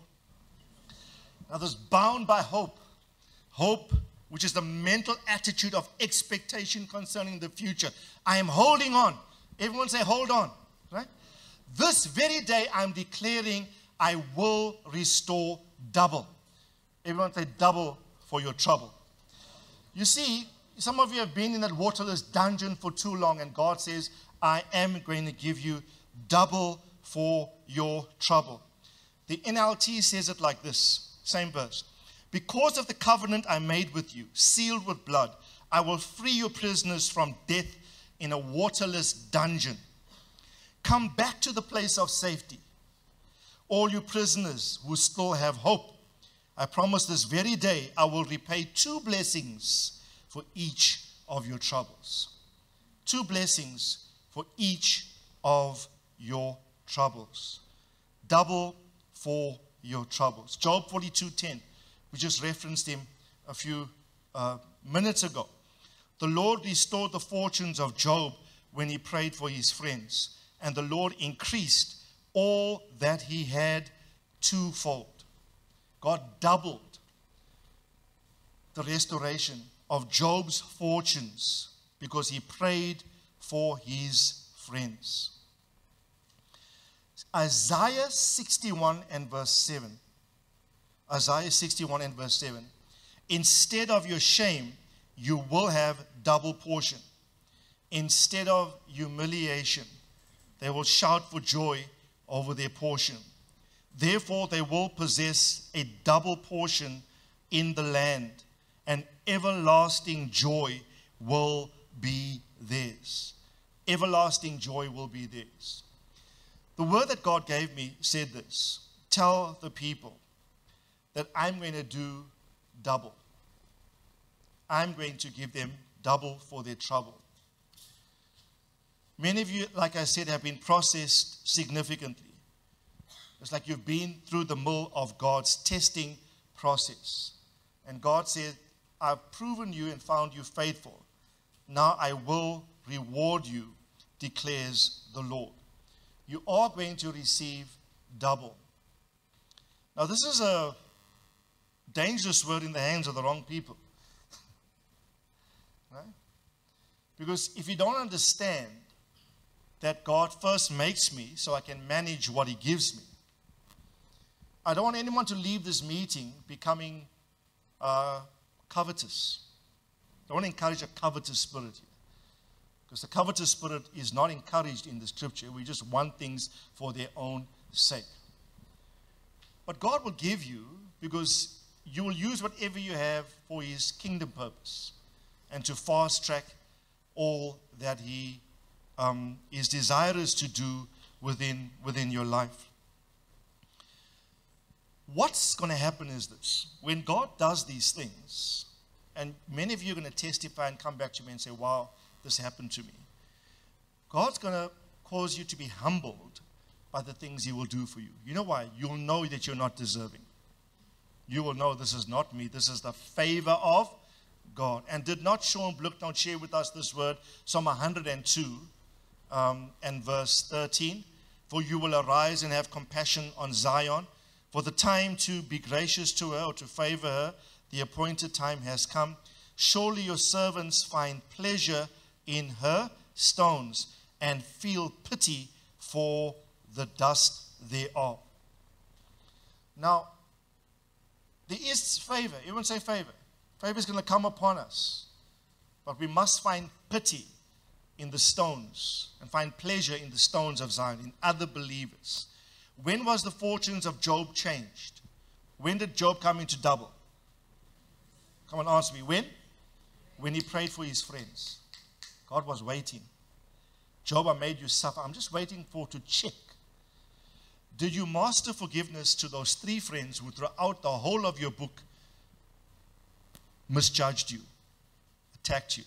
Others bound by hope. Hope, which is the mental attitude of expectation concerning the future. I am holding on. Everyone say, hold on. Right? This very day, I'm declaring, I will restore double. Everyone say, double for your trouble. You see, some of you have been in that waterless dungeon for too long, and God says, I am going to give you double for your trouble. The N L T says it like this, same verse. Because of the covenant I made with you, sealed with blood, I will free your prisoners from death in a waterless dungeon. Come back to the place of safety. All you prisoners who still have hope, I promise this very day I will repay two blessings for each of your troubles. Two blessings for each of your troubles. Double for your troubles. Job forty-two ten. We just referenced him a few uh, minutes ago. The Lord restored the fortunes of Job when he prayed for his friends, and the Lord increased all that he had twofold. God doubled the restoration of Job's fortunes because he prayed for his friends. Isaiah sixty-one and verse seven. Isaiah sixty-one and verse seven. Instead of your shame, you will have double portion. Instead of humiliation, they will shout for joy over their portion. Therefore, they will possess a double portion in the land, and everlasting joy will be theirs. Everlasting joy will be theirs. The word that God gave me said this: tell the people that I'm going to do double. I'm going to give them double for their trouble. Many of you, like I said, have been processed significantly. It's like you've been through the mill of God's testing process. And God said, I've proven you and found you faithful. Now I will reward you, declares the Lord. You are going to receive double. Now this is a dangerous word in the hands of the wrong people. Right? Because if you don't understand that God first makes me so I can manage what He gives me, I don't want anyone to leave this meeting becoming uh, covetous. I don't want to encourage a covetous spirit here. Because the covetous spirit is not encouraged in the scripture. We just want things for their own sake. But God will give you because you will use whatever you have for His kingdom purpose and to fast track all that He um, is desirous to do within, within your life. What's going to happen is this: when God does these things, and many of you are going to testify and come back to me and say, wow, this happened to me. God's going to cause you to be humbled by the things He will do for you. You know why? You'll know that you're not deserving. You will know this is not me. This is the favor of God. And did not Sean Blook not share with us this word, Psalm one hundred two um, and verse thirteen? For you will arise and have compassion on Zion. For the time to be gracious to her or to favor her, the appointed time has come. Surely your servants find pleasure in her stones and feel pity for the dust thereof. Now, there is favor. Everyone say favor. Favor is going to come upon us. But we must find pity in the stones and find pleasure in the stones of Zion, in other believers. When was the fortunes of Job changed? When did Job come into double? Come on, answer me. When? When he prayed for his friends. God was waiting. Job, I made you suffer. I'm just waiting for to check. Did you master forgiveness to those three friends who throughout the whole of your book misjudged you, attacked you?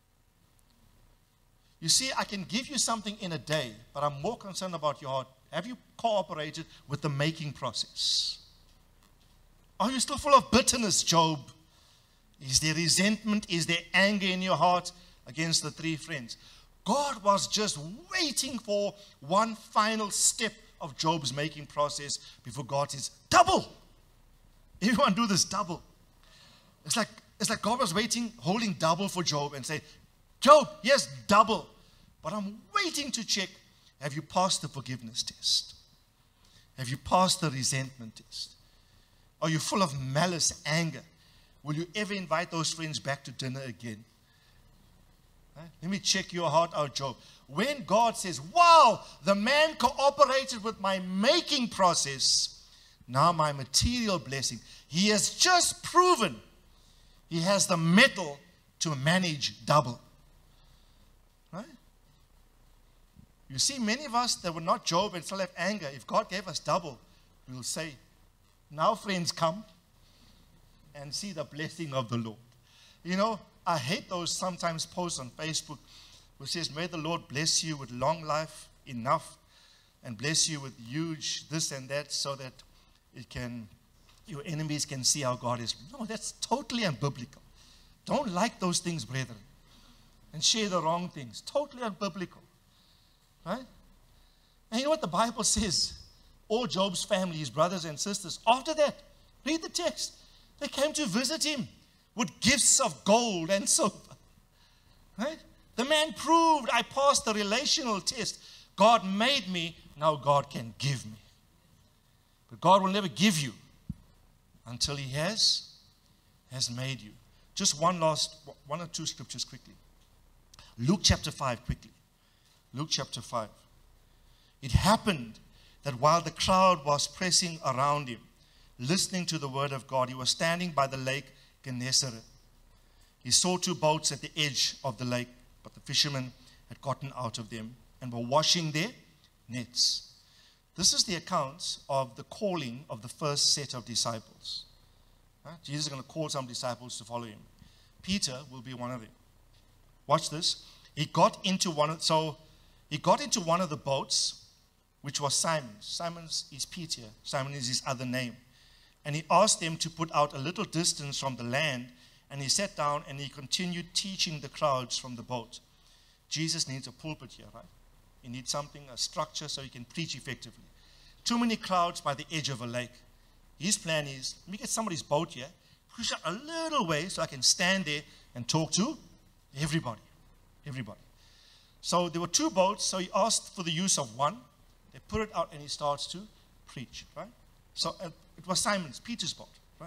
You see, I can give you something in a day, but I'm more concerned about your heart. Have you cooperated with the making process? Are you still full of bitterness, Job? Is there resentment? Is there anger in your heart against the three friends? God was just waiting for one final step of Job's making process before God says, double. Everyone do this double. It's like, it's like God was waiting, holding double for Job and say, Job, yes, double. But I'm waiting to check, have you passed the forgiveness test? Have you passed the resentment test? Are you full of malice, anger? Will you ever invite those friends back to dinner again? Right? Let me check your heart out, Job. When God says, wow, the man cooperated with my making process, now my material blessing, he has just proven he has the mettle to manage double. Right? You see, many of us that were not Job and still have anger, if God gave us double, we'll say, now friends, come and see the blessing of the Lord. You know, I hate those sometimes posts on Facebook which says, may the Lord bless you with long life, enough, and bless you with huge this and that so that it can, your enemies can see how God is. No, that's totally unbiblical. Don't like those things, brethren. and share the wrong things. Totally unbiblical. Right? And you know what the Bible says? All Job's family, his brothers and sisters, after that, read the text, they came to visit him with gifts of gold and silver. Right? The man proved, I passed the relational test. God made me, now God can give me. But God will never give you until he has, has made you. Just one last, one or two scriptures quickly. Luke chapter five, quickly. Luke chapter five. It happened that while the crowd was pressing around him, listening to the word of God, he was standing by the lake Gennesaret. He saw two boats at the edge of the lake, but the fishermen had gotten out of them and were washing their nets. This is the account of the calling of the first set of disciples. Right? Jesus is going to call some disciples to follow him. Peter will be one of them. Watch this. He got into one of, so he got into one of the boats, which was Simon's. Simon's is Peter. Simon is his other name. And he asked them to put out a little distance from the land, and he sat down and he continued teaching the crowds from the boat. Jesus needs a pulpit here, right? He needs something, a structure, so he can preach effectively. Too many crowds by the edge of a lake. His plan is, let me get somebody's boat here, push out a little way so I can stand there and talk to everybody. Everybody. So there were two boats, so he asked for the use of one. They put it out and he starts to preach, right? So uh, it was Simon's, Peter's boat, right?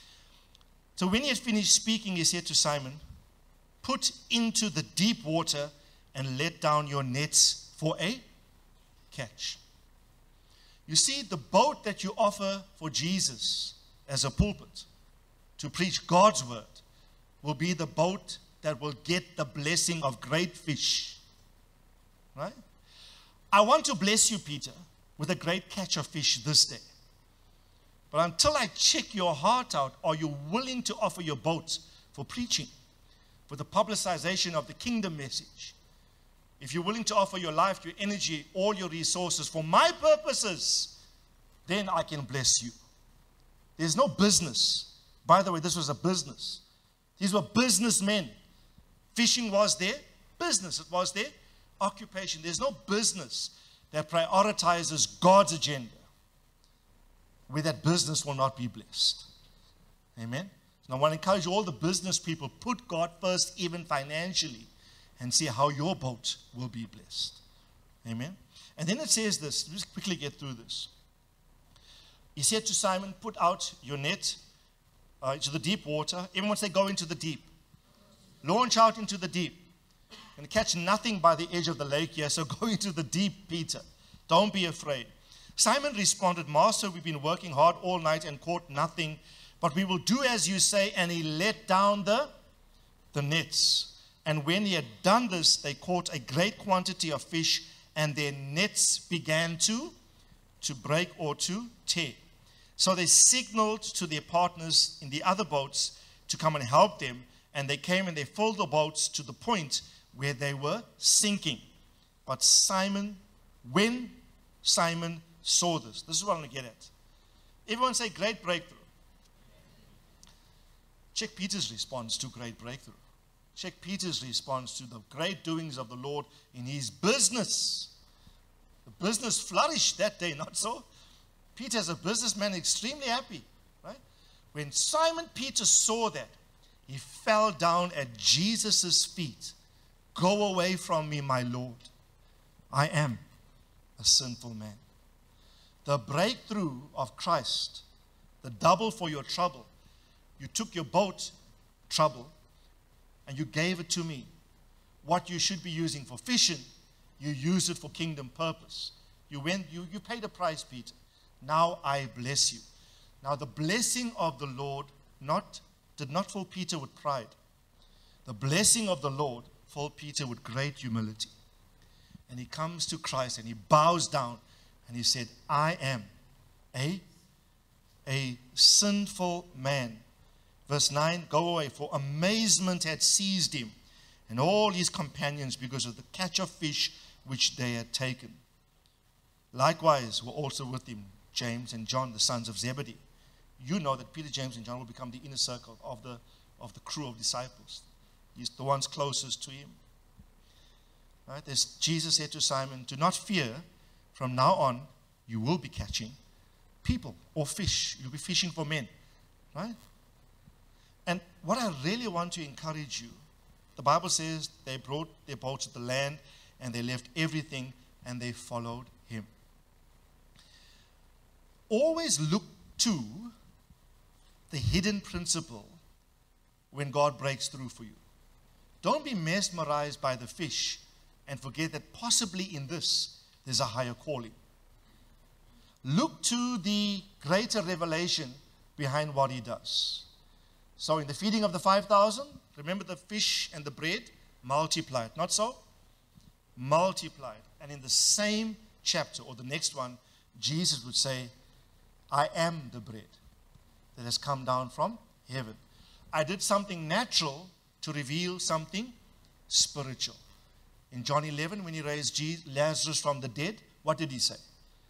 So when he had finished speaking, he said to Simon, put into the deep water and let down your nets for a catch. You see, the boat that you offer for Jesus as a pulpit to preach God's word will be the boat that will get the blessing of great fish. Right? I want to bless you, Peter, with a great catch of fish this day. But until I check your heart out, are you willing to offer your boat for preaching, for the publicization of the kingdom message? If you're willing to offer your life, your energy, all your resources for my purposes, then I can bless you. There's no business. By the way, this was a business. These were businessmen. Fishing was their business. It was their occupation. There's no business that prioritizes God's agenda where that business will not be blessed. Amen? So I want to encourage all the business people, put God first, even financially, and see how your boat will be blessed. Amen? And then it says this. Let's quickly get through this. He said to Simon, put out your net uh, into the deep water. Everyone say, go into the deep. Launch out into the deep. And catch nothing by the edge of the lake here, so go into the deep, Peter. Don't be afraid. Simon responded, Master, we've been working hard all night and caught nothing, but we will do as you say. And he let down the, the nets. And when he had done this, they caught a great quantity of fish, and their nets began to, to break or to tear. So they signaled to their partners in the other boats to come and help them, and they came and they filled the boats to the point where they were sinking. But Simon, when Simon saw this, this is what I'm going to get at. Everyone say great breakthrough. Check Peter's response to great breakthrough. Check Peter's response to the great doings of the Lord in his business. The business flourished that day, not so? Peter, as a businessman, extremely happy, right? When Simon Peter saw that, he fell down at Jesus' feet. Go away from me, my Lord. I am a sinful man. The breakthrough of Christ, the double for your trouble. You took your boat trouble and you gave it to me. What you should be using for fishing, you use it for kingdom purpose. You went, you, you paid a price, Peter. Now I bless you. Now the blessing of the Lord not did not fill Peter with pride. The blessing of the Lord filled Peter with great humility. And he comes to Christ and he bows down and he said, I am a, a sinful man. Verse nine, go away, for amazement had seized him and all his companions because of the catch of fish which they had taken. Likewise were also with him James and John, the sons of Zebedee. You know that Peter, James, and John will become the inner circle of the, of the crew of disciples. He's the ones closest to him. Right? There's, Jesus said to Simon, do not fear. From now on, you will be catching people or fish. You'll be fishing for men. Right? And what I really want to encourage you, the Bible says they brought their boats to the land and they left everything and they followed him. Always look to the hidden principle when God breaks through for you. Don't be mesmerized by the fish and forget that possibly in this there's a higher calling. Look to the greater revelation behind what he does. So in the feeding of the five thousand, remember the fish and the bread multiplied, not so? Multiplied. And in the same chapter or the next one, Jesus would say, I am the bread that has come down from heaven. I did something natural to reveal something spiritual. In John eleven, when he raised Jesus, Lazarus from the dead, what did he say?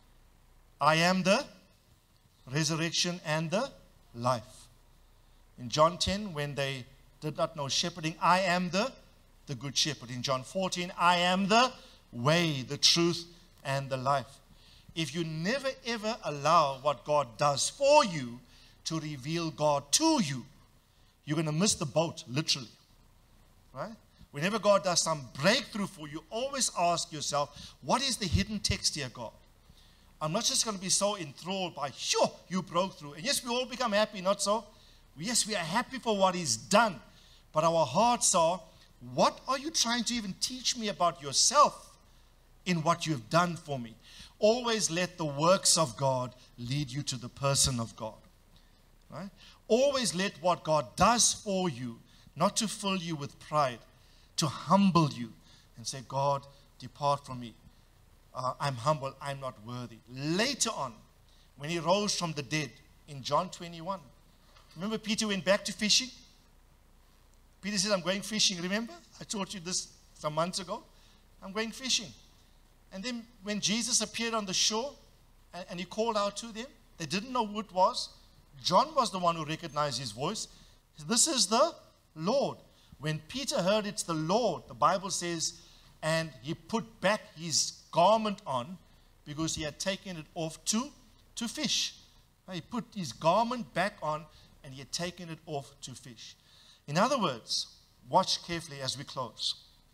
I am the resurrection and the life. In John ten, when they did not know shepherding, I am the, the good shepherd. In John fourteen, I am the way, the truth, and the life. If you never ever allow what God does for you to reveal God to you, you're going to miss the boat, literally. Right? Whenever God does some breakthrough for you, always ask yourself, what is the hidden text here, God? I'm not just going to be so enthralled by, sure, you broke through. And yes, we all become happy, not so? Yes, we are happy for what he's done. But our hearts are, what are you trying to even teach me about yourself in what you've done for me? Always let the works of God lead you to the person of God. Right? Always let what God does for you, not to fill you with pride, to humble you and say, God, depart from me. Uh, I'm humble, I'm not worthy. Later on, when he rose from the dead in John twenty-one, remember Peter went back to fishing? Peter said, I'm going fishing. Remember? I taught you this some months ago. I'm going fishing. And then when Jesus appeared on the shore and, and he called out to them, they didn't know who it was. John was the one who recognized his voice. This is the Lord. When Peter heard it's the Lord, the Bible says, and he put back his garment on because he had taken it off to, to fish. He put his garment back on and he had taken it off to fish. In other words, watch carefully as we close.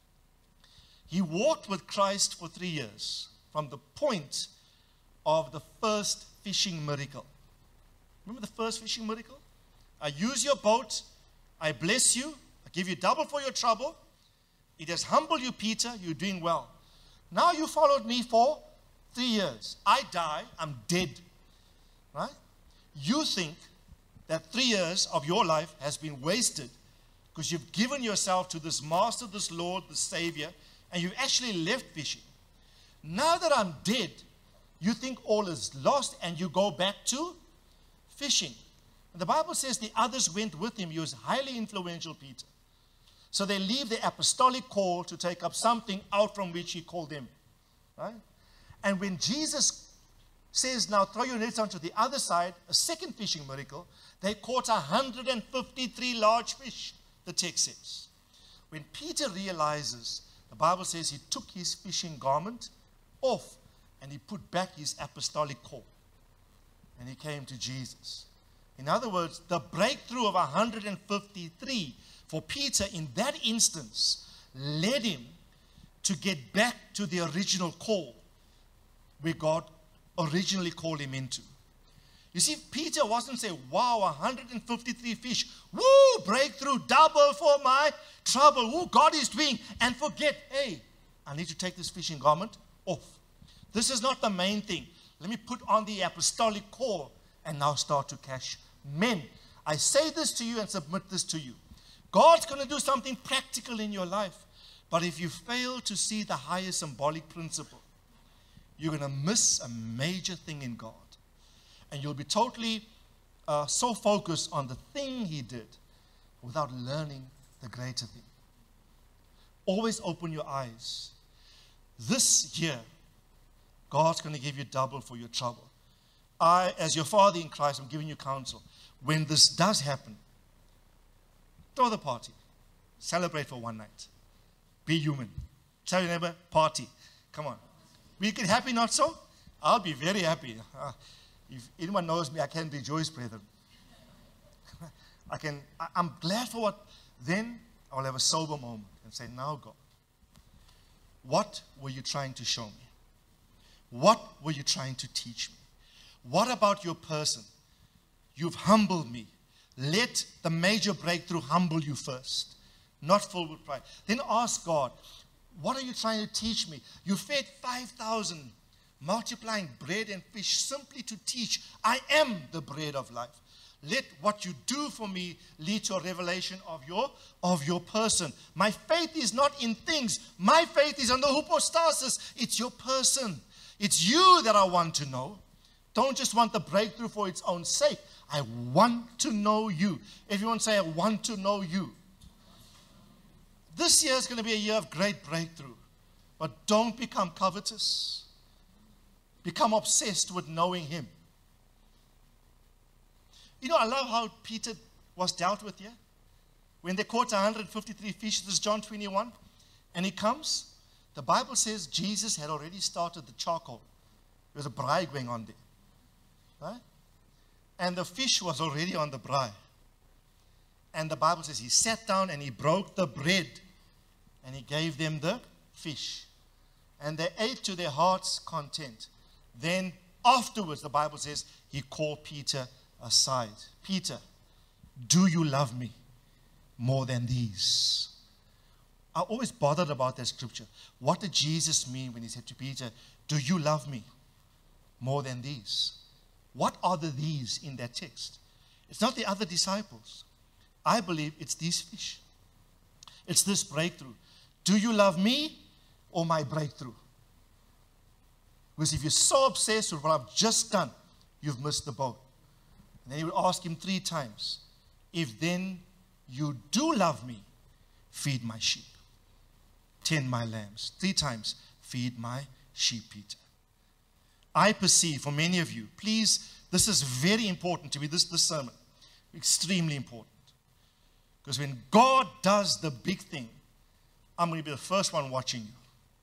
He walked with Christ for three years from the point of the first fishing miracle. Remember the first fishing miracle? I use your boat, I bless you, I give you double for your trouble. It has humbled you, Peter, you're doing well. Now you followed me for three years. I die, I'm dead. Right? You think that three years of your life has been wasted because you've given yourself to this master, this Lord, this Savior, and you've actually left fishing. Now that I'm dead, you think all is lost and you go back to fishing. And the Bible says the others went with him. He was highly influential, Peter. So they leave the apostolic call to take up something out from which he called them. Right? And when Jesus says, now throw your nets onto the other side, a second fishing miracle, they caught one hundred fifty-three large fish, the text says. When Peter realizes, the Bible says he took his fishing garment off and he put back his apostolic call. And he came to Jesus. In other words, the breakthrough of one hundred fifty-three for Peter in that instance led him to get back to the original call where God originally called him into. You see, Peter wasn't saying, wow, one hundred fifty-three fish, woo, breakthrough, double for my trouble, woo, God is doing, and forget, hey, I need to take this fishing garment off. This is not the main thing. Let me put on the apostolic call and now start to catch men. I say this to you and submit this to you. God's going to do something practical in your life. But if you fail to see the higher symbolic principle, you're going to miss a major thing in God. And you'll be totally uh, so focused on the thing he did without learning the greater thing. Always open your eyes. This year, God's going to give you double for your trouble. I, as your father in Christ, I'm giving you counsel. When this does happen, throw the party. Celebrate for one night. Be human. Tell your neighbor, party. Come on. We get happy, not so? I'll be very happy. Uh, if anyone knows me, I can rejoice, brethren. I can, I, I'm glad for what, then I'll have a sober moment and say, now God, what were you trying to show me? What were you trying to teach me? What about your person? You've humbled me. Let the major breakthrough humble you first, not full with pride. Then ask God, what are you trying to teach me? You fed five thousand, multiplying bread and fish simply to teach, I am the bread of life. Let what you do for me lead to a revelation of your, of your person. My faith is not in things. My faith is on the hypostasis. It's your person. It's you that I want to know. Don't just want the breakthrough for its own sake. I want to know you. Everyone say, I want to know you. This year is going to be a year of great breakthrough. But don't become covetous. Become obsessed with knowing him. You know, I love how Peter was dealt with here. When they caught one hundred fifty-three fish, this is John twenty-one, and he comes, the Bible says Jesus had already started the charcoal. There was a braai going on there. Right? And the fish was already on the braai. And the Bible says he sat down and he broke the bread and he gave them the fish. And they ate to their heart's content. Then afterwards, the Bible says, he called Peter aside. Peter, do you love me more than these? I always bothered about that scripture. What did Jesus mean when he said to Peter, do you love me more than these? What are the these in that text? It's not the other disciples. I believe it's these fish. It's this breakthrough. Do you love me or my breakthrough? Because if you're so obsessed with what I've just done, you've missed the boat. And then he would ask him three times, if then you do love me, feed my sheep. Tend my lambs. Three times, feed my sheep, Peter. I perceive for many of you, please, this is very important to me, this, this sermon. Extremely important. Because when God does the big thing, I'm going to be the first one watching you.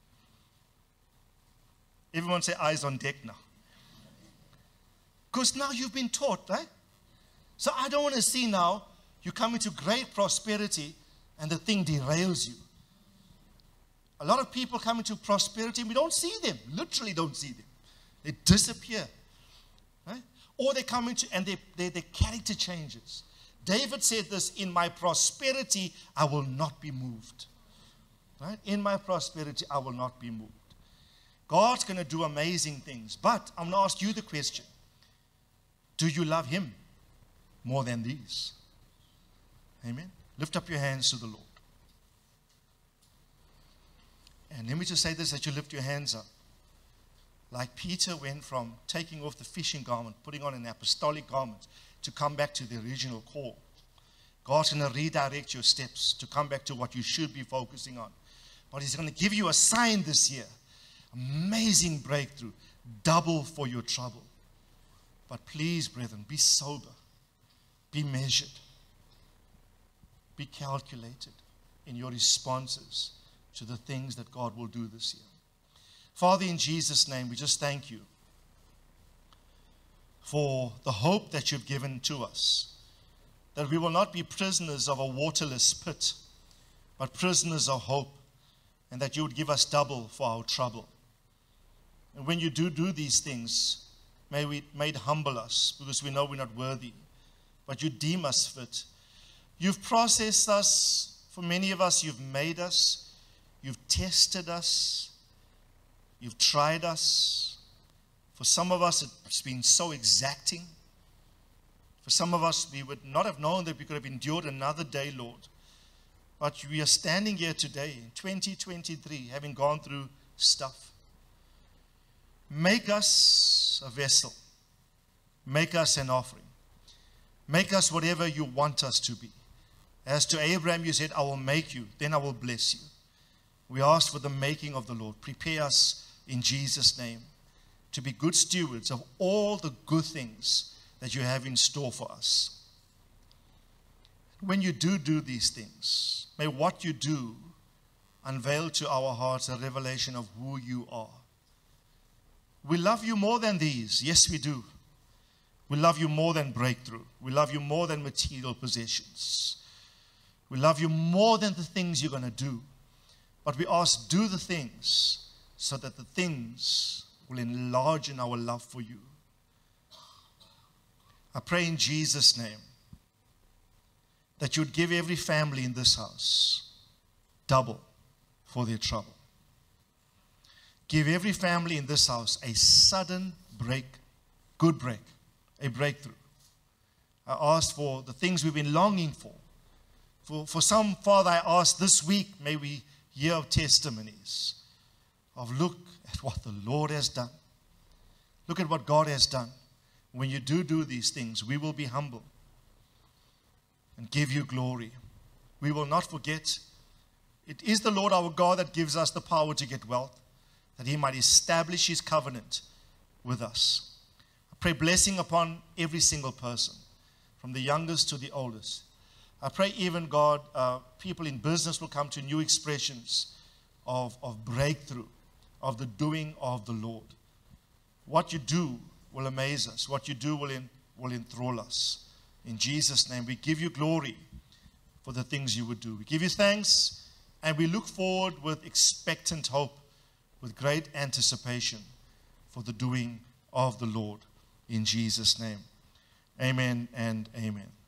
Everyone say eyes on deck now. Because now you've been taught, right? So I don't want to see now you come into great prosperity and the thing derails you. A lot of people come into prosperity and we don't see them. Literally don't see them. They disappear. Right? Or they come into, and they, they, their character changes. David said this, in my prosperity, I will not be moved. Right? In my prosperity, I will not be moved. God's going to do amazing things. But I'm going to ask you the question. Do you love him more than these? Amen. Lift up your hands to the Lord. And let me just say this as you lift your hands up. Like Peter went from taking off the fishing garment, putting on an apostolic garment, to come back to the original call. God's going to redirect your steps to come back to what you should be focusing on. But he's going to give you a sign this year. Amazing breakthrough. Double for your trouble. But please, brethren, be sober. Be measured. Be calculated in your responses to the things that God will do this year. Father, in Jesus' name, we just thank you for the hope that you've given to us, that we will not be prisoners of a waterless pit, but prisoners of hope, and that you would give us double for our trouble. And when you do do these things, may, we, may it humble us, because we know we're not worthy, but you deem us fit. You've processed us. For many of us, you've made us. You've tested us. You've tried us. For some of us, it's been so exacting. For some of us, we would not have known that we could have endured another day, Lord. But we are standing here today in twenty twenty-three, having gone through stuff. Make us a vessel. Make us an offering. Make us whatever you want us to be. As to Abraham, you said, I will make you, then I will bless you. We ask for the making of the Lord. Prepare us in Jesus' name to be good stewards of all the good things that you have in store for us. When you do do these things, may what you do unveil to our hearts a revelation of who you are. We love you more than these. Yes, we do. We love you more than breakthrough. We love you more than material possessions. We love you more than the things you're going to do. But we ask, do the things so that the things will enlarge in our love for you. I pray in Jesus' name that you'd give every family in this house double for their trouble. Give every family in this house a sudden break, good break, a breakthrough. I asked for the things we've been longing for. For, for some, Father, I asked this week, may we hear of testimonies of look at what the Lord has done. Look at what God has done. When you do do these things, we will be humble and give you glory. We will not forget, it is the Lord our God that gives us the power to get wealth, that he might establish his covenant with us. I pray blessing upon every single person, from the youngest to the oldest. I pray even, God, uh, people in business will come to new expressions of, of breakthrough, of the doing of the Lord. What you do will amaze us. What you do will, in, will enthrall us. In Jesus' name, we give you glory for the things you would do. We give you thanks, and we look forward with expectant hope, with great anticipation for the doing of the Lord. In Jesus' name, amen and amen.